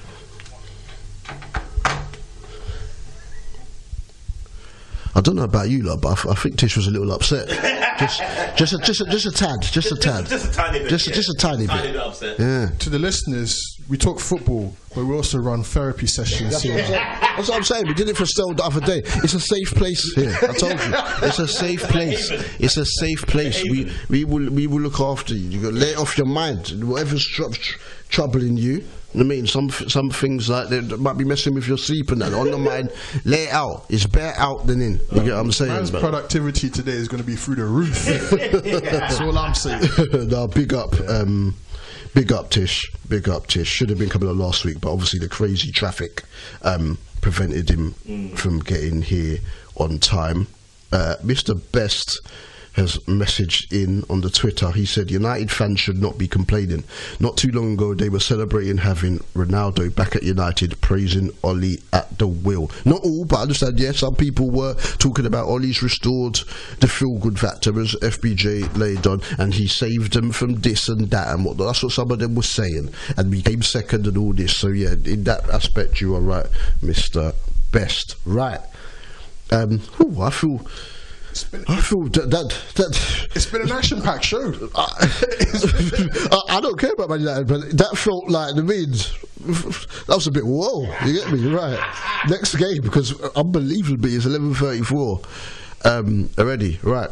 I don't know about you lot, but I, f- I think Tish was a little upset. just, just, a, just, a, just a tad, just a tad, Just a tiny bit. just, yeah. just a tiny Tiny bit. bit upset. Yeah. To the listeners, we talk football, but we also run therapy sessions That's what, here. I'm saying. That's what I'm saying. We did it for Stell the other day. It's a safe place here. I told you. It's a safe place. It's a safe place. We we will we will look after you. You got to lay it off your mind. Whatever's tr- tr- troubling you. I mean, some some things like that, that might be messing with your sleep and that on the mind. Lay it out. It's better out than in. You get what I'm saying? Man's productivity today is going to be through the roof. That's all I'm saying. No, big up, um, big up Tish, big up Tish. Should have been coming on last week, but obviously the crazy traffic um, prevented him mm. from getting here on time. Uh, Mister Best has messaged in on the Twitter. He said United fans should not be complaining. Not too long ago they were celebrating having Ronaldo back at United, praising Oli at the wheel. Not all, but I understand, yes, some people were talking about Oli's restored the feel-good factor as F B J laid on, and he saved them from this and that and whatnot. That's what some of them were saying, and we came second and all this. So yeah, in that aspect you are right, Mister Best. Right. Um, ooh, I feel... Been, I feel that, that, that it's been an action-packed show. I, I, I don't care about Man United, but that felt like the means. That was a bit whoa. You get me right? Next game, because unbelievably it's eleven thirty-four um, already. Right.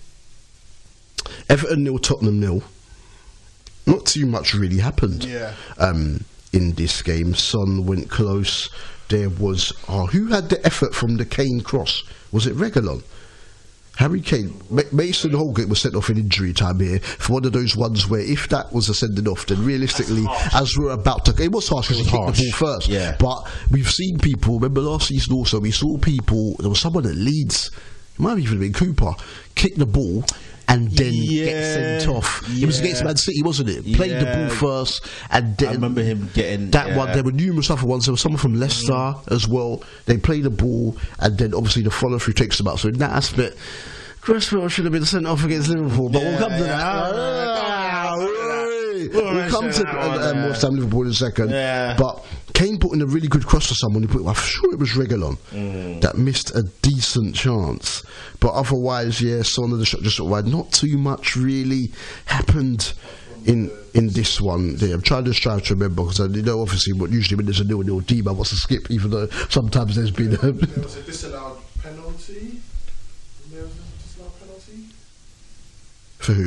Everton nil, Tottenham nil. Not too much really happened. Yeah. Um, in this game, Son went close. There was oh, who had the effort from the Kane cross? Was it Reguilon? Harry Kane, M- Mason Holgate was sent off in injury time here for one of those ones where if that was a sending off, then realistically, as we're about to, it was harsh because he kicked the ball first. Yeah. But we've seen people. Remember last season also, we saw people. There was someone at Leeds. It might have even been Cooper. Kick the ball. And then yeah, get sent off. yeah. It was against Man City, wasn't it? Played Yeah. the ball first, and then I remember him getting that yeah. one. There were numerous other ones. There was someone from Leicester mm. as well. They play the ball, and then obviously the follow through takes them out. So in that aspect, Cresswell should have been sent off against Liverpool, but Yeah, we'll come to yeah. that. Ah, wait. We'll come to uh, um, West Ham Liverpool in a second. Yeah. But Kane put in a really good cross to someone. He put, I'm sure it was Reguilon mm. that missed a decent chance. But otherwise, yeah, Son of the shot just sort of wide. Not too much really happened in in this one. There, I'm trying to strive to remember because I you know obviously what usually when there's a nil-nil team, I want to skip, even though sometimes there's been. A There was a disallowed penalty. There was a disallowed penalty For who?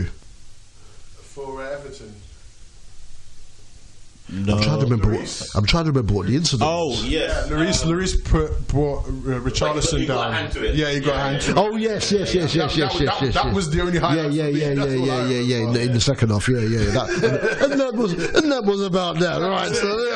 for uh, Everton. No. I'm trying to remember. Lloris. What, I'm trying to remember what the incident. Oh was. yes. Lloris, Um, Lloris put, brought uh, Richarlison he got down. a hand to it. Yeah, he got Yeah, a hand to it. Oh yes, yes, yes, yes, That- yes, that- yes, that- yes. that yes. was the only Yeah, highlight yeah, for me. yeah, That's yeah, what yeah, I yeah, yeah. In remember. the, in the second half, yeah, yeah. That, and, and that was and that was about that, right? So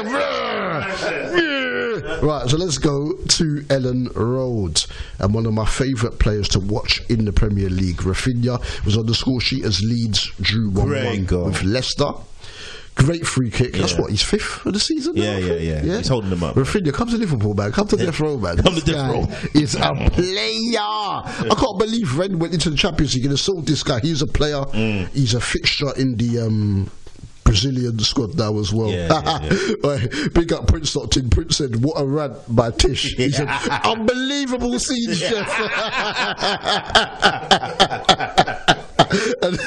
yeah, right. So let's go to Ellen Road, and one of my favourite players to watch in the Premier League, Rafinha, was on the score sheet as Leeds drew one Great one goal. with Leicester. Great free kick. That's Yeah. what, he's fifth of the season now, Yeah, I yeah, think? yeah. He's holding them up. Rafinha, come to Liverpool, man. Come to death row, man. Come to This death guy row. is a player. I can't believe Ren went into the Champions League and sold this guy. He's a player. Mm. He's a fixture in the um, Brazilian squad now as well. Yeah, yeah, Right, big up Prince Stockton. Prince said, "What a rant by Tish." He said, "Unbelievable scenes, Jeff." And-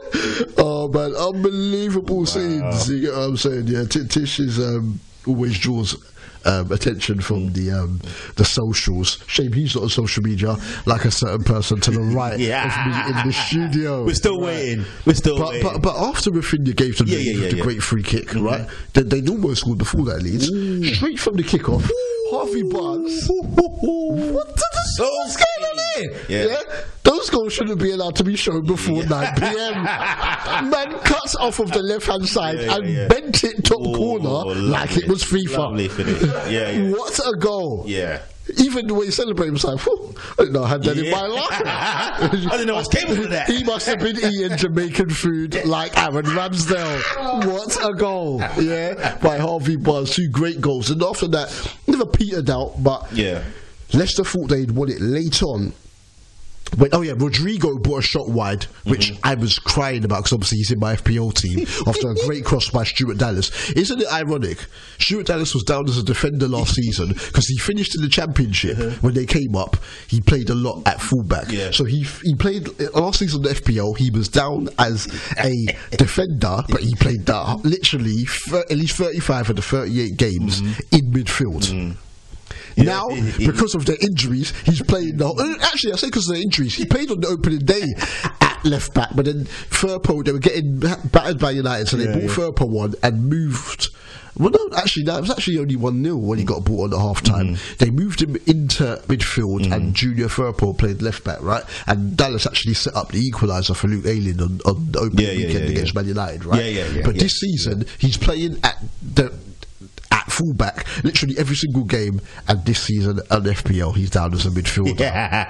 oh man, unbelievable scenes. You get what I'm saying? Yeah, T- Tish is um, always draws um, attention from the um, the socials. Shame he's not on social media like a certain person to the right Yeah. of me in the studio. We're still waiting. We're still But, waiting. but but after Rafinha gave them Yeah, the, yeah, yeah, the yeah. great free kick, right? They, they almost scored before that leads. Straight from the kickoff, Harvey Barnes. What the So what's going on here? Yeah. Those goals shouldn't be allowed to be shown before nine p.m. Man cuts off of the left hand side Yeah, yeah, and yeah. bent it top Oh, corner lovely. like it was FIFA. Lovely finish. Yeah, yeah. What a goal! Yeah. Even the way he celebrated was like, "Whew, I didn't know I had that in Yeah. my life." I didn't know I was capable of that. He must have been eating Jamaican food like Aaron Ramsdale. What a goal, yeah, by Harvey Barnes. Two great goals. And after that, never petered out, but Yeah. Leicester thought they'd won it late on. When, oh yeah, Rodrigo brought a shot wide, which Mm-hmm. I was crying about because obviously he's in my F P O team after a great cross by Stuart Dallas. Isn't it ironic? Stuart Dallas was down as a defender last season because he finished in the Championship when they came up. He played a lot at fullback, Uh-huh. Yeah. so he he played last season on the F P O. He was down as a defender, but he played that literally thir- at least thirty-five of the thirty-eight games in midfield. Now, he- he- because of the injuries, he's playing the. Actually, I say because of the injuries, he played on the opening day at left back, but then Firpo, they were getting battered by United, so they Yeah, brought yeah. Firpo on and moved. Well, no, actually, no, it was actually only one nil when he got brought on at half time. Mm-hmm. They moved him into midfield, and Junior Firpo played left back, right? And Dallas actually set up the equaliser for Luke Ayling on, on the opening Yeah, yeah, weekend yeah, against yeah. Man United, right? Yeah, yeah, yeah, But yeah, this season, he's playing at the. At fullback, literally every single game, and this season at F P L, he's down as a midfielder.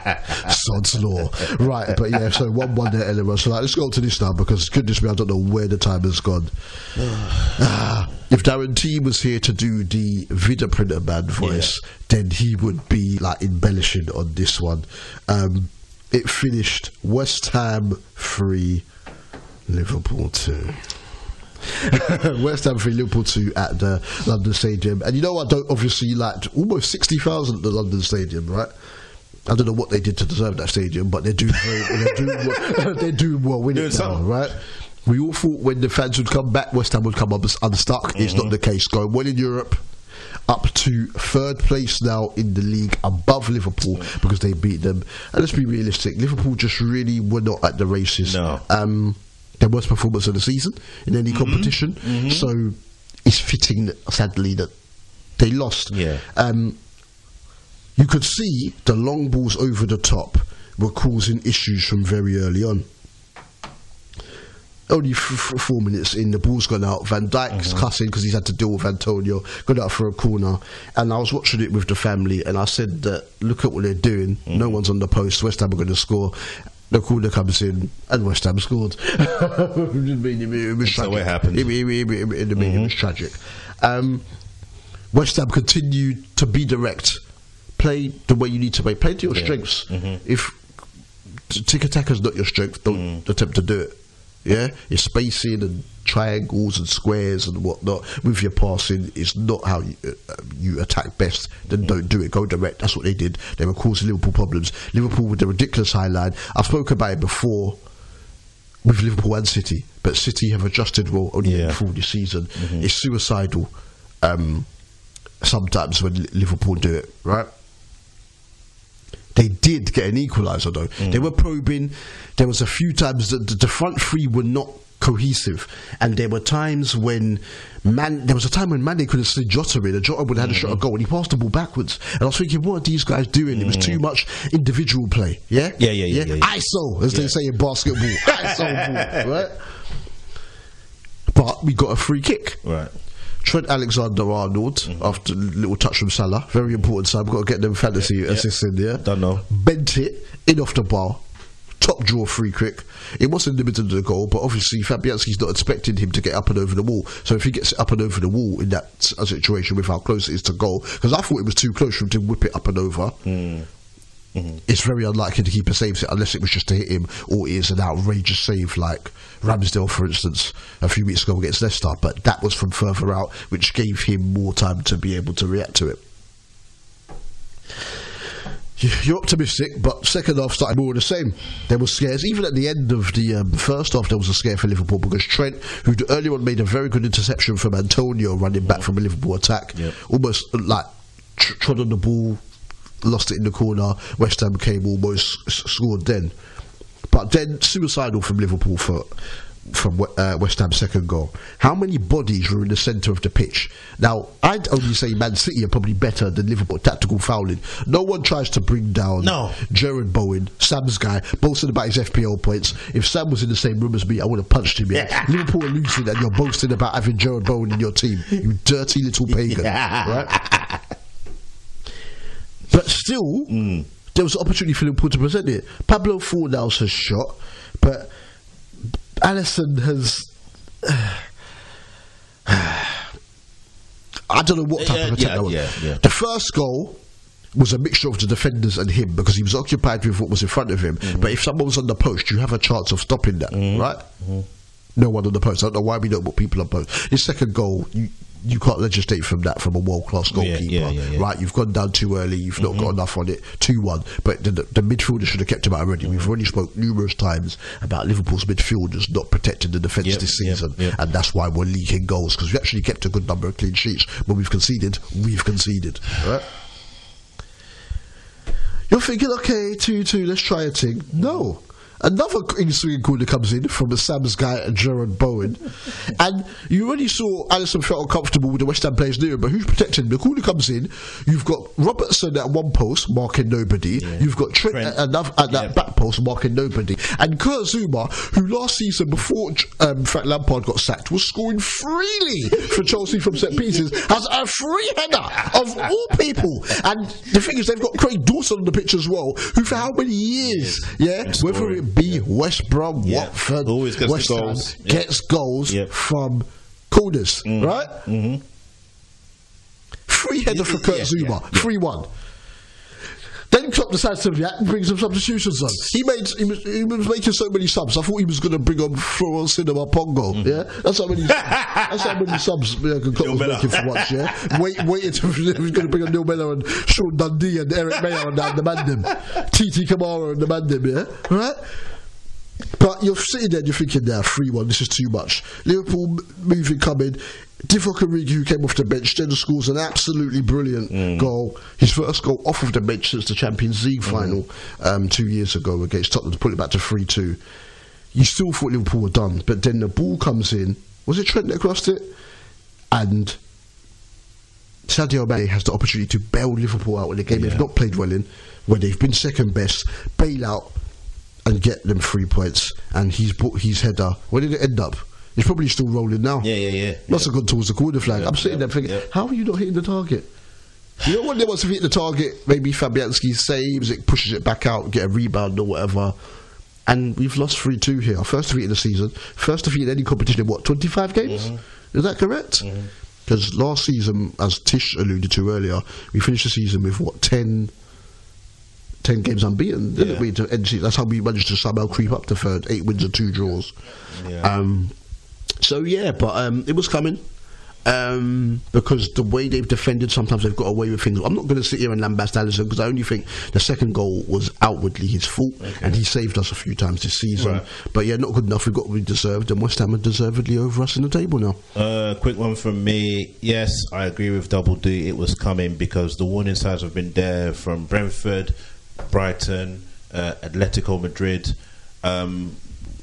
Sod's law, right? But yeah, so one one there, Eleanor. So like, let's go on to this now because goodness me, I don't know where the time has gone. Ah, if Darren T was here to do the Vida Printer Man voice, then he would be like embellishing on this one. Um, it finished West Ham three, Liverpool two. West Ham three, Liverpool two at the London Stadium. And you know what? Don't obviously like almost sixty thousand at the London Stadium, right? I don't know what they did to deserve that stadium, but they're doing very, they're doing well, they're doing well with Doing it now, something. right? We all thought when the fans would come back, West Ham would come up as unstuck. It's not the case. Going well in Europe, up to third place now in the league, above Liverpool because they beat them. And let's be realistic, Liverpool just really were not at the races. No. Um, their worst performance of the season in any competition. So it's fitting, sadly, that they lost. Yeah. Um, you could see the long balls over the top were causing issues from very early on. Only f- f- four minutes in, the ball's gone out. Van Dijk's cussing because he's had to deal with Antonio, gone out for a corner. And I was watching it with the family, and I said that look at what they're doing. No one's on the post. West Ham are going to score. The corner comes in, and West Ham scored. it, mean, it, it was That's the tragic. way it happened. It, it, it, it, it, it, it was tragic. Um, West Ham continued to be direct. Play the way you need to play. Play to your strengths. If t- tick-attack is not your strength, don't attempt to do it. Yeah, your spacing and triangles and squares and whatnot with your passing is not how you, uh, you attack best. Then don't do it. Go direct. That's what they did. They were causing Liverpool problems. Liverpool with the ridiculous high line. I've spoken about it before with Liverpool and City, but City have adjusted well only Yeah. before this season. It's suicidal um, sometimes when Li- Liverpool do it, right? They did get an equaliser though. They were probing. There was a few times that the, the front three were not cohesive, and there were times when man. There was a time when Mane could have slid Jota in, and Jota would have had a shot at goal, and he passed the ball backwards. And I was thinking, what are these guys doing? It was too much individual play. Yeah, Yeah, yeah, yeah, yeah, yeah. I S O, as they Yeah. say in basketball. I S O ball, right? But we got a free kick. Right. Trent Alexander-Arnold, after a little touch from Salah, very important. So I've got to get them fantasy assists in there. Don't know. Bent it in off the bar, top draw free kick. It wasn't limited to the goal, but obviously Fabianski's not expecting him to get up and over the wall. So if he gets up and over the wall in that situation with how close it is to goal, because I thought it was too close for him to whip it up and over. Mm. Mm-hmm. It's very unlikely the keeper saves it unless it was just to hit him, or it is an outrageous save like Ramsdale, for instance, a few weeks ago against Leicester. But that was from further out, which gave him more time to be able to react to it. You're optimistic, but second half started more of the same. There were scares. Even at the end of the um, first half, there was a scare for Liverpool because Trent, who earlier on made a very good interception from Antonio running back from a Liverpool attack, yep. almost like tr- trod on the ball, lost it in the corner. West Ham came, almost scored then. But then suicidal from Liverpool for from uh, West Ham's second goal. How many bodies were in the centre of the pitch? Now, I'd only say Man City are probably better than Liverpool. Tactical fouling. No one tries to bring down no. Jared Bowen, Sam's guy, boasting about his F P L points. If Sam was in the same room as me, I would have punched him. Yeah. Liverpool are losing and you're boasting about having Jared Bowen in your team. You dirty little pagan. Right? But still, mm. there was an opportunity for Liverpool to present it. Pablo Fornals has shot, but Alisson has. Uh, I don't know what type yeah, of attack yeah, that was. Yeah, yeah. The first goal was a mixture of the defenders and him because he was occupied with what was in front of him. Mm-hmm. But if someone was on the post, you have a chance of stopping that, mm-hmm. right? Mm-hmm. No one on the post. I don't know why we don't put people on post. His second goal, you, you can't legislate from that from a world-class goalkeeper, yeah, yeah, yeah, yeah. right? You've gone down too early, you've not mm-hmm. got enough on it, two one, but the, the, the midfielder should have kept him out already. Mm-hmm. We've already spoke numerous times about Liverpool's midfielders not protecting the defence yep, this season, yep, yep. and that's why we're leaking goals, because we actually kept a good number of clean sheets. When we've conceded, we've conceded, right? You're thinking, okay, two two, let's try a thing. No. Another in-swinging corner comes in from a Sam's guy and Jared Bowen, and you already saw Alisson felt uncomfortable with the West Ham players near him, but who's protecting him? The corner comes in, you've got Robertson at one post marking nobody, yeah. you've got Trent, Trent. At, another, at that yeah. back post marking nobody, and Kurt Zouma, who last season before um, Frank Lampard got sacked was scoring freely for Chelsea from set pieces, has a free header of all people. And the thing is, they've got Craig Dawson on the pitch as well, who for how many years, yeah, whether it be West Brom, yeah. Watford, always gets West Ham, goals. gets yep. goals yep. from corners, mm. right? Mm-hmm. Free header for Kurt yeah, Zouma, yeah, yeah. three one. Then Klopp decides to react and brings some substitutions on. He made he was, he was making so many subs. I thought he was going to bring on Florent Cinema Pongo. Mm-hmm. Yeah, that's how many. That's how many subs yeah, Klopp was making for once. Yeah, wait, waiting to he was going to bring on Neil Miller and Sean Dundee and Eric Mayer and the Mandim, T T Kamara and the Mandim. Yeah, right. But you're sitting there and you're thinking, now, three one, this is too much. Liverpool moving, coming. Divock Origi, who came off the bench, then scores an absolutely brilliant mm. goal. His first goal off of the bench since the Champions League final mm. um, two years ago against Tottenham to put it back to three two. You still thought Liverpool were done, but then the ball comes in. Was it Trent that crossed it? And Sadio Mane has the opportunity to bail Liverpool out in a game yeah. they've not played well in, where they've been second best, bail out and get them three points. And he's brought his header. Where did it end up? It's probably still rolling now. Yeah, yeah, yeah. Must have yeah. gone towards the corner flag. Yeah, I'm sitting yeah, there thinking, yeah. how are you not hitting the target? You know when they want to hit the target, maybe Fabianski saves it, pushes it back out, get a rebound or whatever. And we've lost three two here. Our first defeat in the season. First defeat in any competition in what, twenty-five games? Mm-hmm. Is that correct? Because mm-hmm. last season, as Tish alluded to earlier, we finished the season with what, ten... ten games unbeaten, didn't yeah. we? To end season. That's how we managed to somehow creep up to third, eight wins and two draws. Yeah. Um, so yeah, but um, it was coming um, because the way they've defended, sometimes they've got away with things. I'm not going to sit here and lambast Alisson because I only think the second goal was outwardly his fault, okay. and he saved us a few times this season. Right. But yeah, not good enough. We got what we deserved, and West Ham are deservedly over us in the table now. Uh, quick one from me. Yes, I agree with Double D. It was coming because the warning signs have been there from Brentford, Brighton, uh, Atletico Madrid. Um,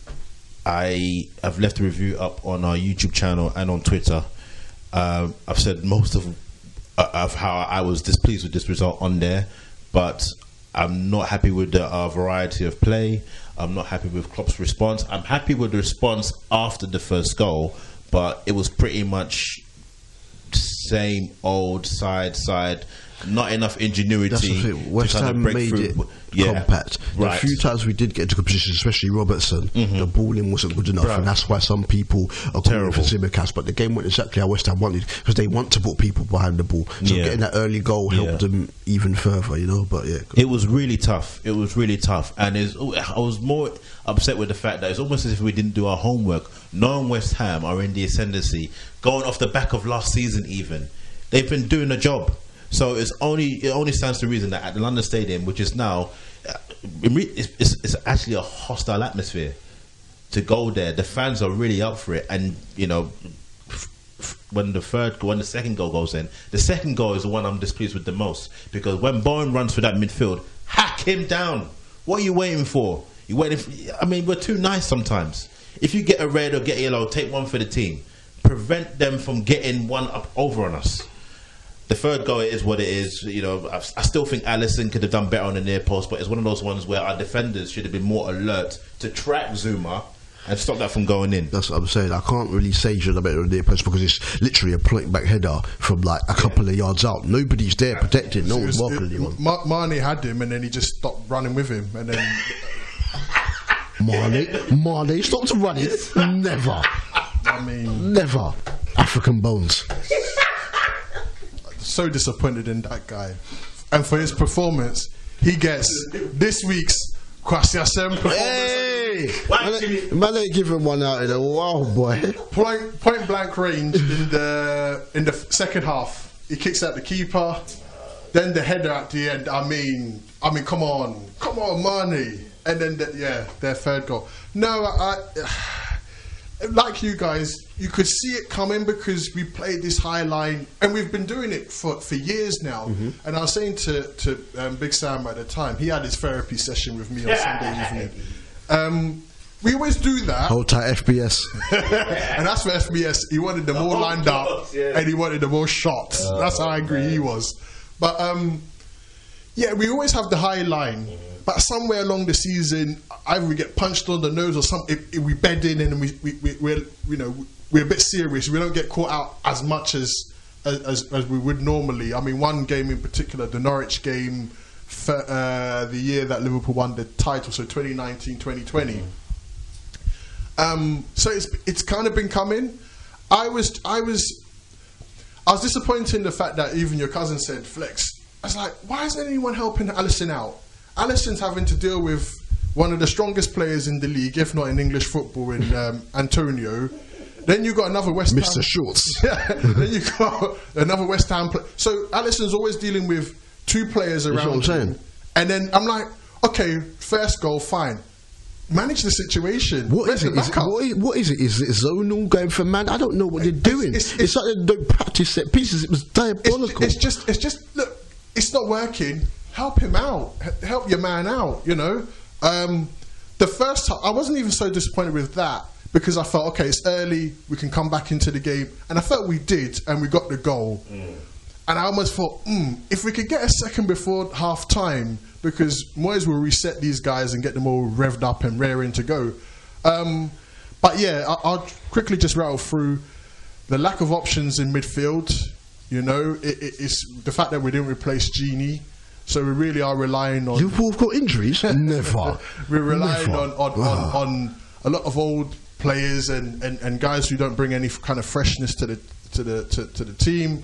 I have left a review up on our YouTube channel and on Twitter. Uh, I've said most of uh, of how I was displeased with this result on there, but I'm not happy with the uh, variety of play. I'm not happy with Klopp's response. I'm happy with the response after the first goal, but it was pretty much same old side side not enough ingenuity. That's the thing. West to kind Ham of break made through. it Yeah. compact. Right. The few times we did get into good positions, especially Robertson, Mm-hmm. the balling wasn't good enough, Right. and that's why some people are calling for Simicast. But the game went exactly how West Ham wanted, because they want to put people behind the ball. So Yeah. getting that early goal helped Yeah. them even further, you know. But yeah, It was really tough. It was really tough, and it's, I was more upset with the fact that it's almost as if we didn't do our homework. Knowing West Ham are in the ascendancy, going off the back of last season, even they've been doing a job. So it's only it only stands to reason that at the London Stadium, which is now, uh, it's, it's, it's actually a hostile atmosphere. To go there, the fans are really up for it, and you know. When the third, when the second goal goes in, the second goal is the one I'm displeased with the most, because when Bowen runs for that midfield, hack him down. What are you waiting for? You waiting? For, I mean, we're too nice sometimes. If you get a red or get a yellow, take one for the team. Prevent them from getting one up over on us. The third goal is what it is. You know, I, I still think Alisson could have done better on the near post, but it's one of those ones where our defenders should have been more alert to track Zuma and stop that from going in. that's what I'm saying. I can't really say you should have better on the near post, because it's literally a point back header from like a couple of yards out. Nobody's there protecting. No It one's was- marking it- anyone. Ma- Mane had him, and then he just stopped running with him, and then Mane, Mane stopped running. Never, I mean, never. African bones. so disappointed in that guy, and for his performance, he gets this week's Kwasi Asem performance. Hey, man, ain't- man ain't giving one out in a while, boy. Point, point blank range in the in the second half. He kicks out the keeper, then the header at the end. I mean, I mean, come on, come on, Mane, and then the, yeah, their third goal. No, I, I like you guys. You could see it coming because we played this high line, and we've been doing it for, for years now. And I was saying to to um, Big Sam at the time, he had his therapy session with me on Sunday evening. Um, we always do that. Hold tight, F B S. And that's for F B S. He wanted them all lined up, and he wanted them all shots. That's how angry he was. But um, yeah, we always have the high line. But somewhere along the season, either we get punched on the nose or something. If, if we bed in and we, we, we we're you know we're a bit serious. We don't get caught out as much as as, as we would normally. I mean, one game in particular, the Norwich game, for, uh, the year that Liverpool won the title, so twenty nineteen twenty twenty. Um, so it's it's kind of been coming. I was I was I was disappointed in the fact that even your cousin said flex. I was like, why isn't anyone helping Alisson out? Alisson's having to deal with one of the strongest players in the league, if not in English football, in um, Antonio. Then you got another West Ham, Mister Schultz. Yeah. Then you got another West Ham player. So Alisson's always dealing with two players That's around what I'm saying. him. And then I'm like, okay, first goal, fine. Manage the situation. What Where's is it? the Is it backup? what, is, what is it? Is it zonal going for man? I don't know what they're doing. it's- It's, it's- like they don't practice set pieces. It was It's, diabolical. it's just, it's just, look, it's not working. Help him out. H- Help your man out, you know? Um, the first time, I wasn't even so disappointed with that because I felt, okay, it's early, we can come back into the game. And I felt we did, and we got the goal. Mm. And I almost thought, mm, if we could get a second before half time, because Moyes will reset these guys and get them all revved up and raring to go. Um, but yeah, I, I'll quickly just rattle through the lack of options in midfield. You know, it, it, it's the fact that we didn't replace Genie, so we really are relying on. Liverpool have got injuries? Never. We're relying Never. on on, on on a lot of old players and, and, and guys who don't bring any kind of freshness to the to the to, to the team.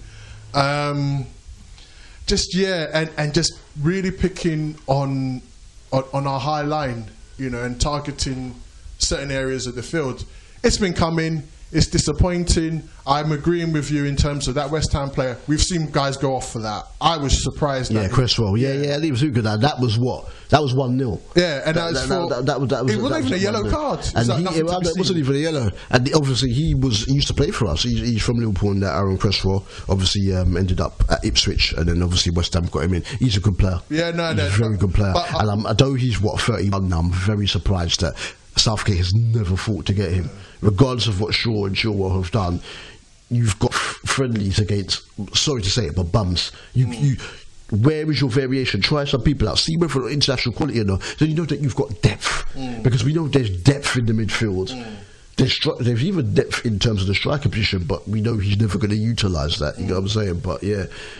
Um, just yeah, and, and just really picking on, on on our high line, you know, and targeting certain areas of the field. It's been coming. It's disappointing. I'm agreeing with you in terms of that West Ham player. We've seen guys go off for that. I was surprised. Yeah, that Cresswell. Yeah, yeah, he was good. That was what? That was one nil. Yeah, and that, that, that, for, that, that, was that was it wasn't that even was a yellow one nil. card. It And was like he, nothing to it, be it wasn't seen. even a yellow. And the, obviously, he was he used to play for us. He's, he's from Liverpool, and that Aaron Cresswell obviously um, ended up at Ipswich, and then obviously West Ham got him in. He's a good player. Yeah, no, he's no, a very but- good player. but, uh, and um, although he's what thirty-one now, I'm very surprised that Southgate has never fought to get him, regardless of what Shaw and Chilwell have done. You've got f- friendlies against, sorry to say it, but bums. You, Mm. you, where is your variation? Try some people out. See whether international quality or not. So you know that you've got depth, Mm. because we know there's depth in the midfield. There's, stri- there's even depth in terms of the striker position, but we know he's never going to utilise that. You know what I'm saying? But yeah.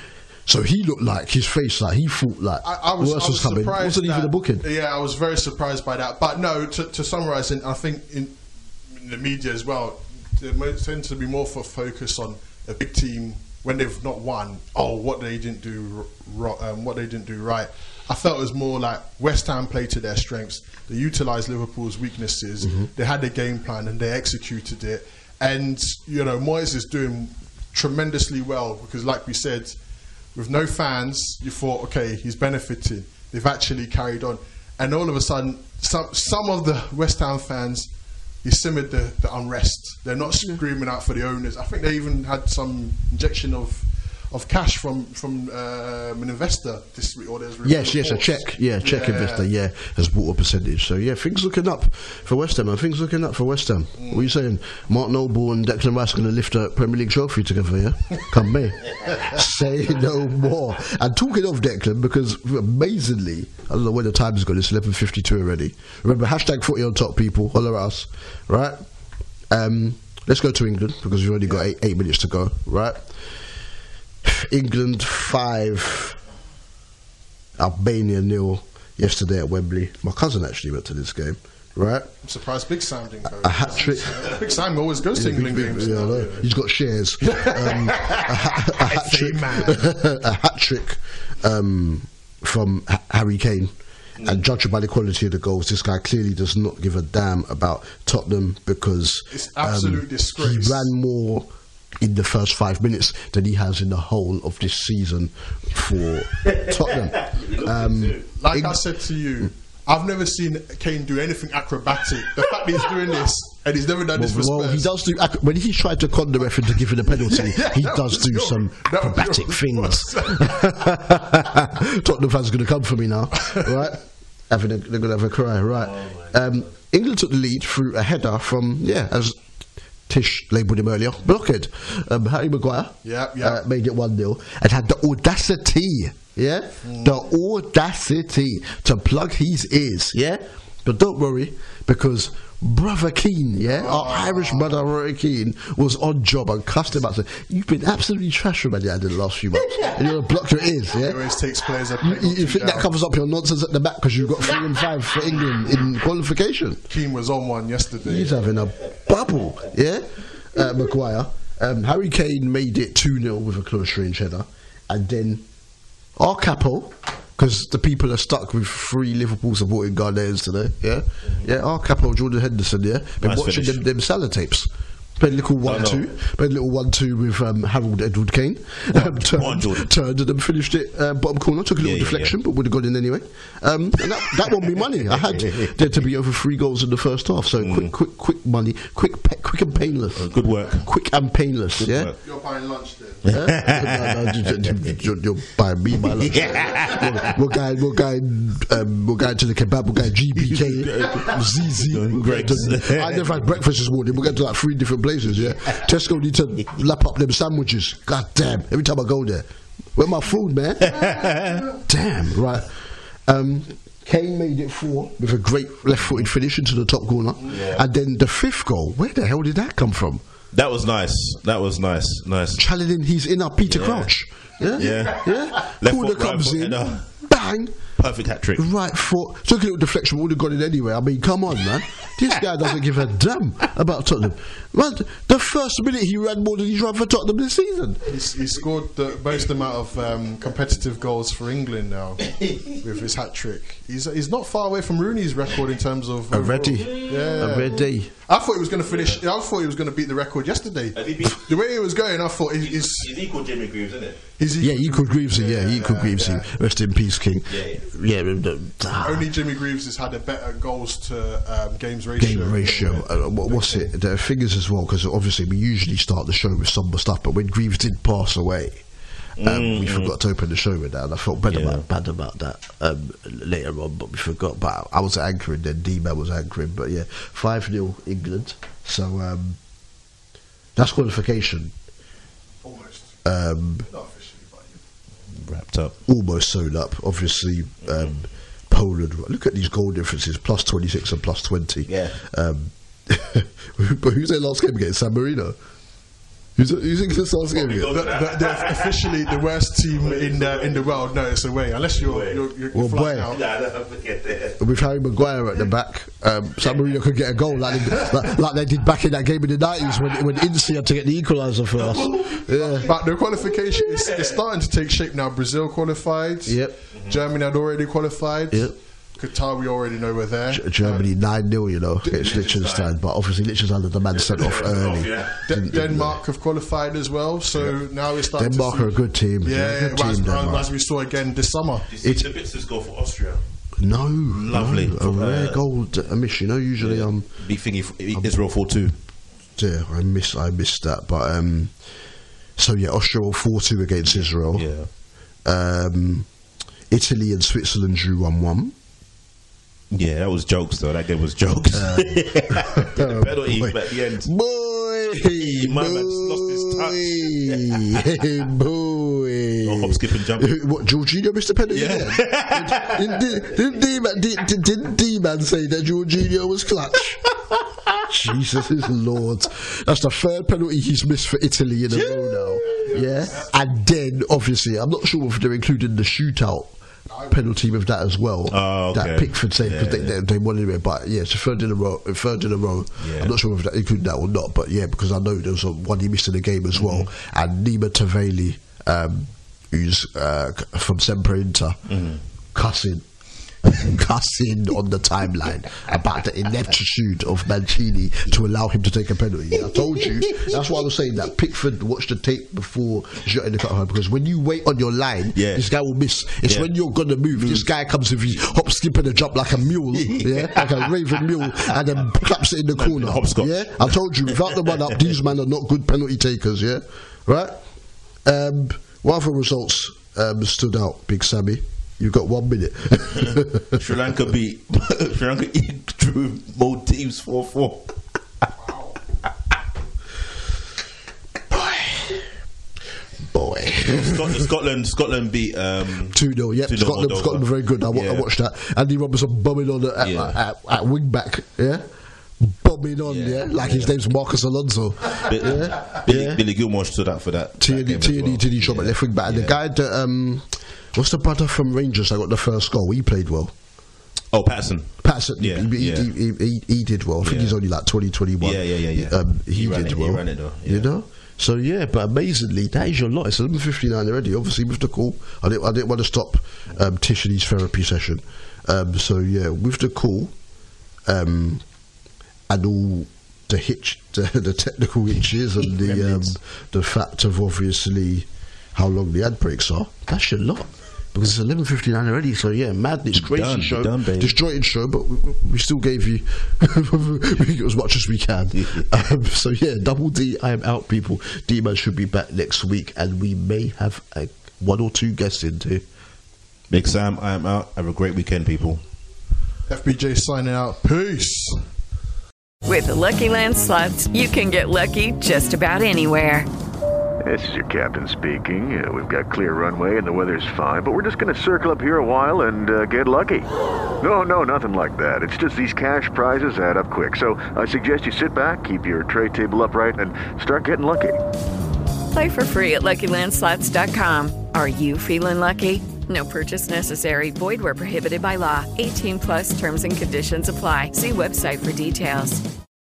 So he looked like his face, like he thought like I, I was, worse I was was coming. surprised Wasn't even that- a booking. Yeah, I was very surprised by that. But no, to, to summarise, and I think in, in the media as well, there tends to be more for focus on a big team when they've not won. Oh, what they didn't do, ro- um, what they didn't do right. I felt it was more like West Ham played to their strengths. They utilised Liverpool's weaknesses. Mm-hmm. They had their game plan and they executed it. And you know, Moyes is doing tremendously well because, like we said, with no fans, you thought, okay, he's benefiting. They've actually carried on, and all of a sudden, some some of the West Ham fans, he simmered the, the unrest. They're not screaming out for the owners. I think they even had some injection of of cash from from um, an investor this week. Or there's Yes, yes, a reports. check, yeah, check Yeah. investor, yeah, has bought a percentage. So yeah, things looking up for West Ham, and things looking up for West Ham. Mm. What are you saying? Mark Noble and Declan Rice going to lift a Premier League trophy together? Yeah, come me. Say no more. And talking of Declan, because amazingly, I don't know when the time is gone. It's eleven fifty-two already. Remember, hashtag footy on top, people. Holler at us, right? Um, let's go to England because we've only got eight, eight minutes to go, right? England five, Albania nil yesterday at Wembley. My cousin actually went to this game, right? I'm surprised Big Sam didn't go. A hat trick. Big Sam always goes to Yeah, England big- big- games. yeah, I now, know. you know. He's got shares. Um, a, ha- a hat F A trick, man. a hat trick um, from Ha- Harry Kane. And judging by the quality of the goals, this guy clearly does not give a damn about Tottenham because It's absolute um, disgrace. he ran more in the first five minutes than he has in the whole of this season for Tottenham. Um, Like Eng- I said to you, I've never seen Kane do anything acrobatic. The fact that he's doing this and he's never done this for well, Spurs. he does do ac- when he's tried to con the ref into giving a penalty. Yeah, he that does was do yours. some That was acrobatic yours. things. Tottenham fans are going to come for me now, right? Having a, they're going to have a cry, right? Um, England took the lead through a header from yeah, as Tish labelled him earlier, blockhead. Um, Harry Maguire, Yeah, yeah. Uh, made it one nil and had the audacity, yeah, the audacity to plug his ears, yeah. But don't worry, because Brother Keane, yeah, our Irish brother Rory Keane was on job and cussed him out. Said, "You've been absolutely trash from Man United in the last few months, and you're gonna block your ears, He yeah." always takes players that You, play you, not you too think that down. covers up your nonsense at the back because you've got three and five for England in qualification? Keane was on one yesterday. He's having a bubble, yeah. Uh, Maguire, um, Harry Kane made it two nil with a close range header, and then our capo, because the people are stuck with three Liverpool supporting Ghanaians today, yeah, yeah. Our capo Jordan Henderson, yeah, been Nice watching finish. them, them salad tapes. Played a little one two, played a little one two with um, Harold Edward Kane. Um, turned, on, Jordan. turned and then finished it uh, bottom corner. Took a little Yeah, yeah, deflection, but would have gone in anyway. Um, and that, that won me money. I had there to be over three goals in the first half. So Mm. quick, quick, quick money, quick, pa- quick and painless. Good work. Quick and painless. yeah. work. You're buying lunch then. Yeah? No, no, you- you- you- You're buying me my lunch. We're, we're going, we're going, um, we're going to the kebab. We're going G B K, Z Z. We're going Greg's. to- I never had breakfast this morning. We're going to like three different places. Yeah, Tesco need to lap up them sandwiches. God damn! Every time I go there, where my food, man? Damn, right. Um, Kane made it four with a great left-footed finish into the top corner, and then the fifth goal. Where the hell did that come from? That was nice. That was nice. Nice. Channeling his inner Peter Yeah. Crouch. Yeah, Yeah. yeah. Left Corner foot, right comes foot, in, header. bang, Perfect hat trick. right foot. Took a little deflection, would have gone in anyway. I mean, come on, man. This guy doesn't give a damn about Tottenham. Man, the first minute he ran more than he's run for Tottenham this season. He's, he scored the most amount of um, competitive goals for England now with his hat trick. He's he's not far away from Rooney's record in terms of Already, overall. Yeah, already. I thought he was going to finish. I thought he was going to beat the record yesterday. Has he beat- The way he was going, I thought he, he's He's equal Jimmy Greaves, isn't it? he's Yeah, equal Greavesy. Yeah, equal Greavesy. Rest in peace, King. Yeah, yeah. the- ah, Only Jimmy Greaves has had a better goals to um, games ratio. Game ratio. Uh, what, what's it? The figures as well, because obviously we usually start the show with somber stuff, but when Greaves did pass away, um, we forgot to open the show with that, and I felt bad Yeah. about bad about that um, later on, but we forgot. But I was anchoring, then D-Man was anchoring. But yeah, five nil England. So um, that's qualification. Almost. Um, Not officially, but Wrapped up. almost sewn up. Obviously, um, Poland. Look at these goal differences: plus twenty six and plus twenty. Yeah. Um, but who's their last game against? San Marino. Who's, who's in the South game? The, the, they're officially the worst team in the in the world. No, it's away. Unless you're you're, you're, Well, you're flying boy. out. Nah, don't forget that. With Harry Maguire at the back, um, San Marino could get a goal like they, like, like they did back in that game in the nineties when when Ince had to get the equaliser for us. Yeah. But the qualification is it's starting to take shape now. Brazil qualified. Yep. Germany had already qualified. Yep. Qatar, we already know we're there. G- Germany nine nil, you know, against Liechtenstein, but obviously Liechtenstein had the man sent off early. De- Denmark have qualified as well, so now it's starting Denmark to are a good team. Yeah, Yeah, good well, as, team, well, Denmark. as we saw again this summer. You see the bits go for Austria. No, Lovely. no, a From, rare uh, goal to- a miss. You know, usually Yeah. um, Be thingy for Israel four two. yeah, I miss I missed that, but um, so yeah, Austria four two against Israel. Yeah. Um, Italy and Switzerland drew one one. Yeah, that was jokes though. That game was jokes. the penalty boy. at the end. Boy, My man's lost his boy, boy. No hop, skip and jump. What, Jorginho missed a penalty? Yeah. again? Didn't, didn't, D-Man, did, didn't D-Man say that Jorginho was clutch? Jesus is Lord. That's the third penalty he's missed for Italy in a row now. Yeah? And then, obviously, I'm not sure if they're including the shootout penalty with that as well. Oh, okay. That Pickford saved because Yeah, they, yeah. they, they wanted it, but yeah, it's a third in a row. A third in a row. Yeah. I'm not sure if that included that or not, but yeah, because I know there was a one he missed in the game as well. Mm-hmm. And Nima Tavali, um, who's uh, from Sempre Inter, Mm-hmm. cussing. cussing on the timeline about the ineptitude of Mancini to allow him to take a penalty. I told you, that's why I was saying that Pickford watched the tape before shooting the cut, because when you wait on your line, Yeah. this guy will miss. It's Yeah. when you're gonna move, this guy comes with his hop, skip, and a jump like a mule, yeah, like a raven mule, and then claps it in the corner. hopscotch. Yeah, I told you, without the run up, these men are not good penalty takers. Yeah, right. Um, what other results um, stood out, Big Sammy? You've got one minute. Sri Lanka beat Sri Lanka drew Maldives four four. Boy. Scotland, Scotland, Scotland beat um, two nil, yep. two nil Scotland, Moldova. Scotland were very good. I, wa- I Yeah. watched that. Andy Robertson bombing on at, Yeah. at, at, at wing back, yeah? Bombing on, Yeah. yeah? Like his name's Marcus Alonso. Bi- Yeah? Billy, Yeah. Billy Gilmore stood out for that. that Tierney, game as Tierney, well. Tierney shot at Yeah. left wing back. And Yeah. the guy that, um, what's the brother from Rangers that got the first goal? He played well. Oh, Patterson. Patterson, Yeah, he, yeah. He, he, he, he did well. I think Yeah. he's only like twenty, twenty-one. Yeah, yeah, yeah, yeah. Um, he, He ran did it- he well. ran it though, You yeah. know? So yeah, but amazingly, that is your lot. It's eleven fifty-nine already. Obviously, with the call, I didn't, I didn't want to stop um, Tish and his therapy session. Um, so yeah, with the call, um, and all the hitch, the, the technical hitches, and the um, Remnants. the fact of obviously how long the ad breaks are. That's your lot. Because it's eleven fifty-nine already, so yeah, mad, it's crazy Done, show, done, baby. disjointed show, but we, we still gave you as much as we can. um, so yeah, Double D, I am out, people. D-Man should be back next week, and we may have a, one or two guests in too. Big Sam, I am out. Have a great weekend, people. F B J signing out. Peace. With the Lucky Land Slots, you can get lucky just about anywhere. This is your captain speaking. Uh, we've got clear runway and the weather's fine, but we're just going to circle up here a while and uh, get lucky. No, no, nothing like that. It's just these cash prizes add up quick. So I suggest you sit back, keep your tray table upright, and start getting lucky. Play for free at Lucky Land Slots dot com. Are you feeling lucky? No purchase necessary. Void where prohibited by law. eighteen plus terms and conditions apply. See website for details.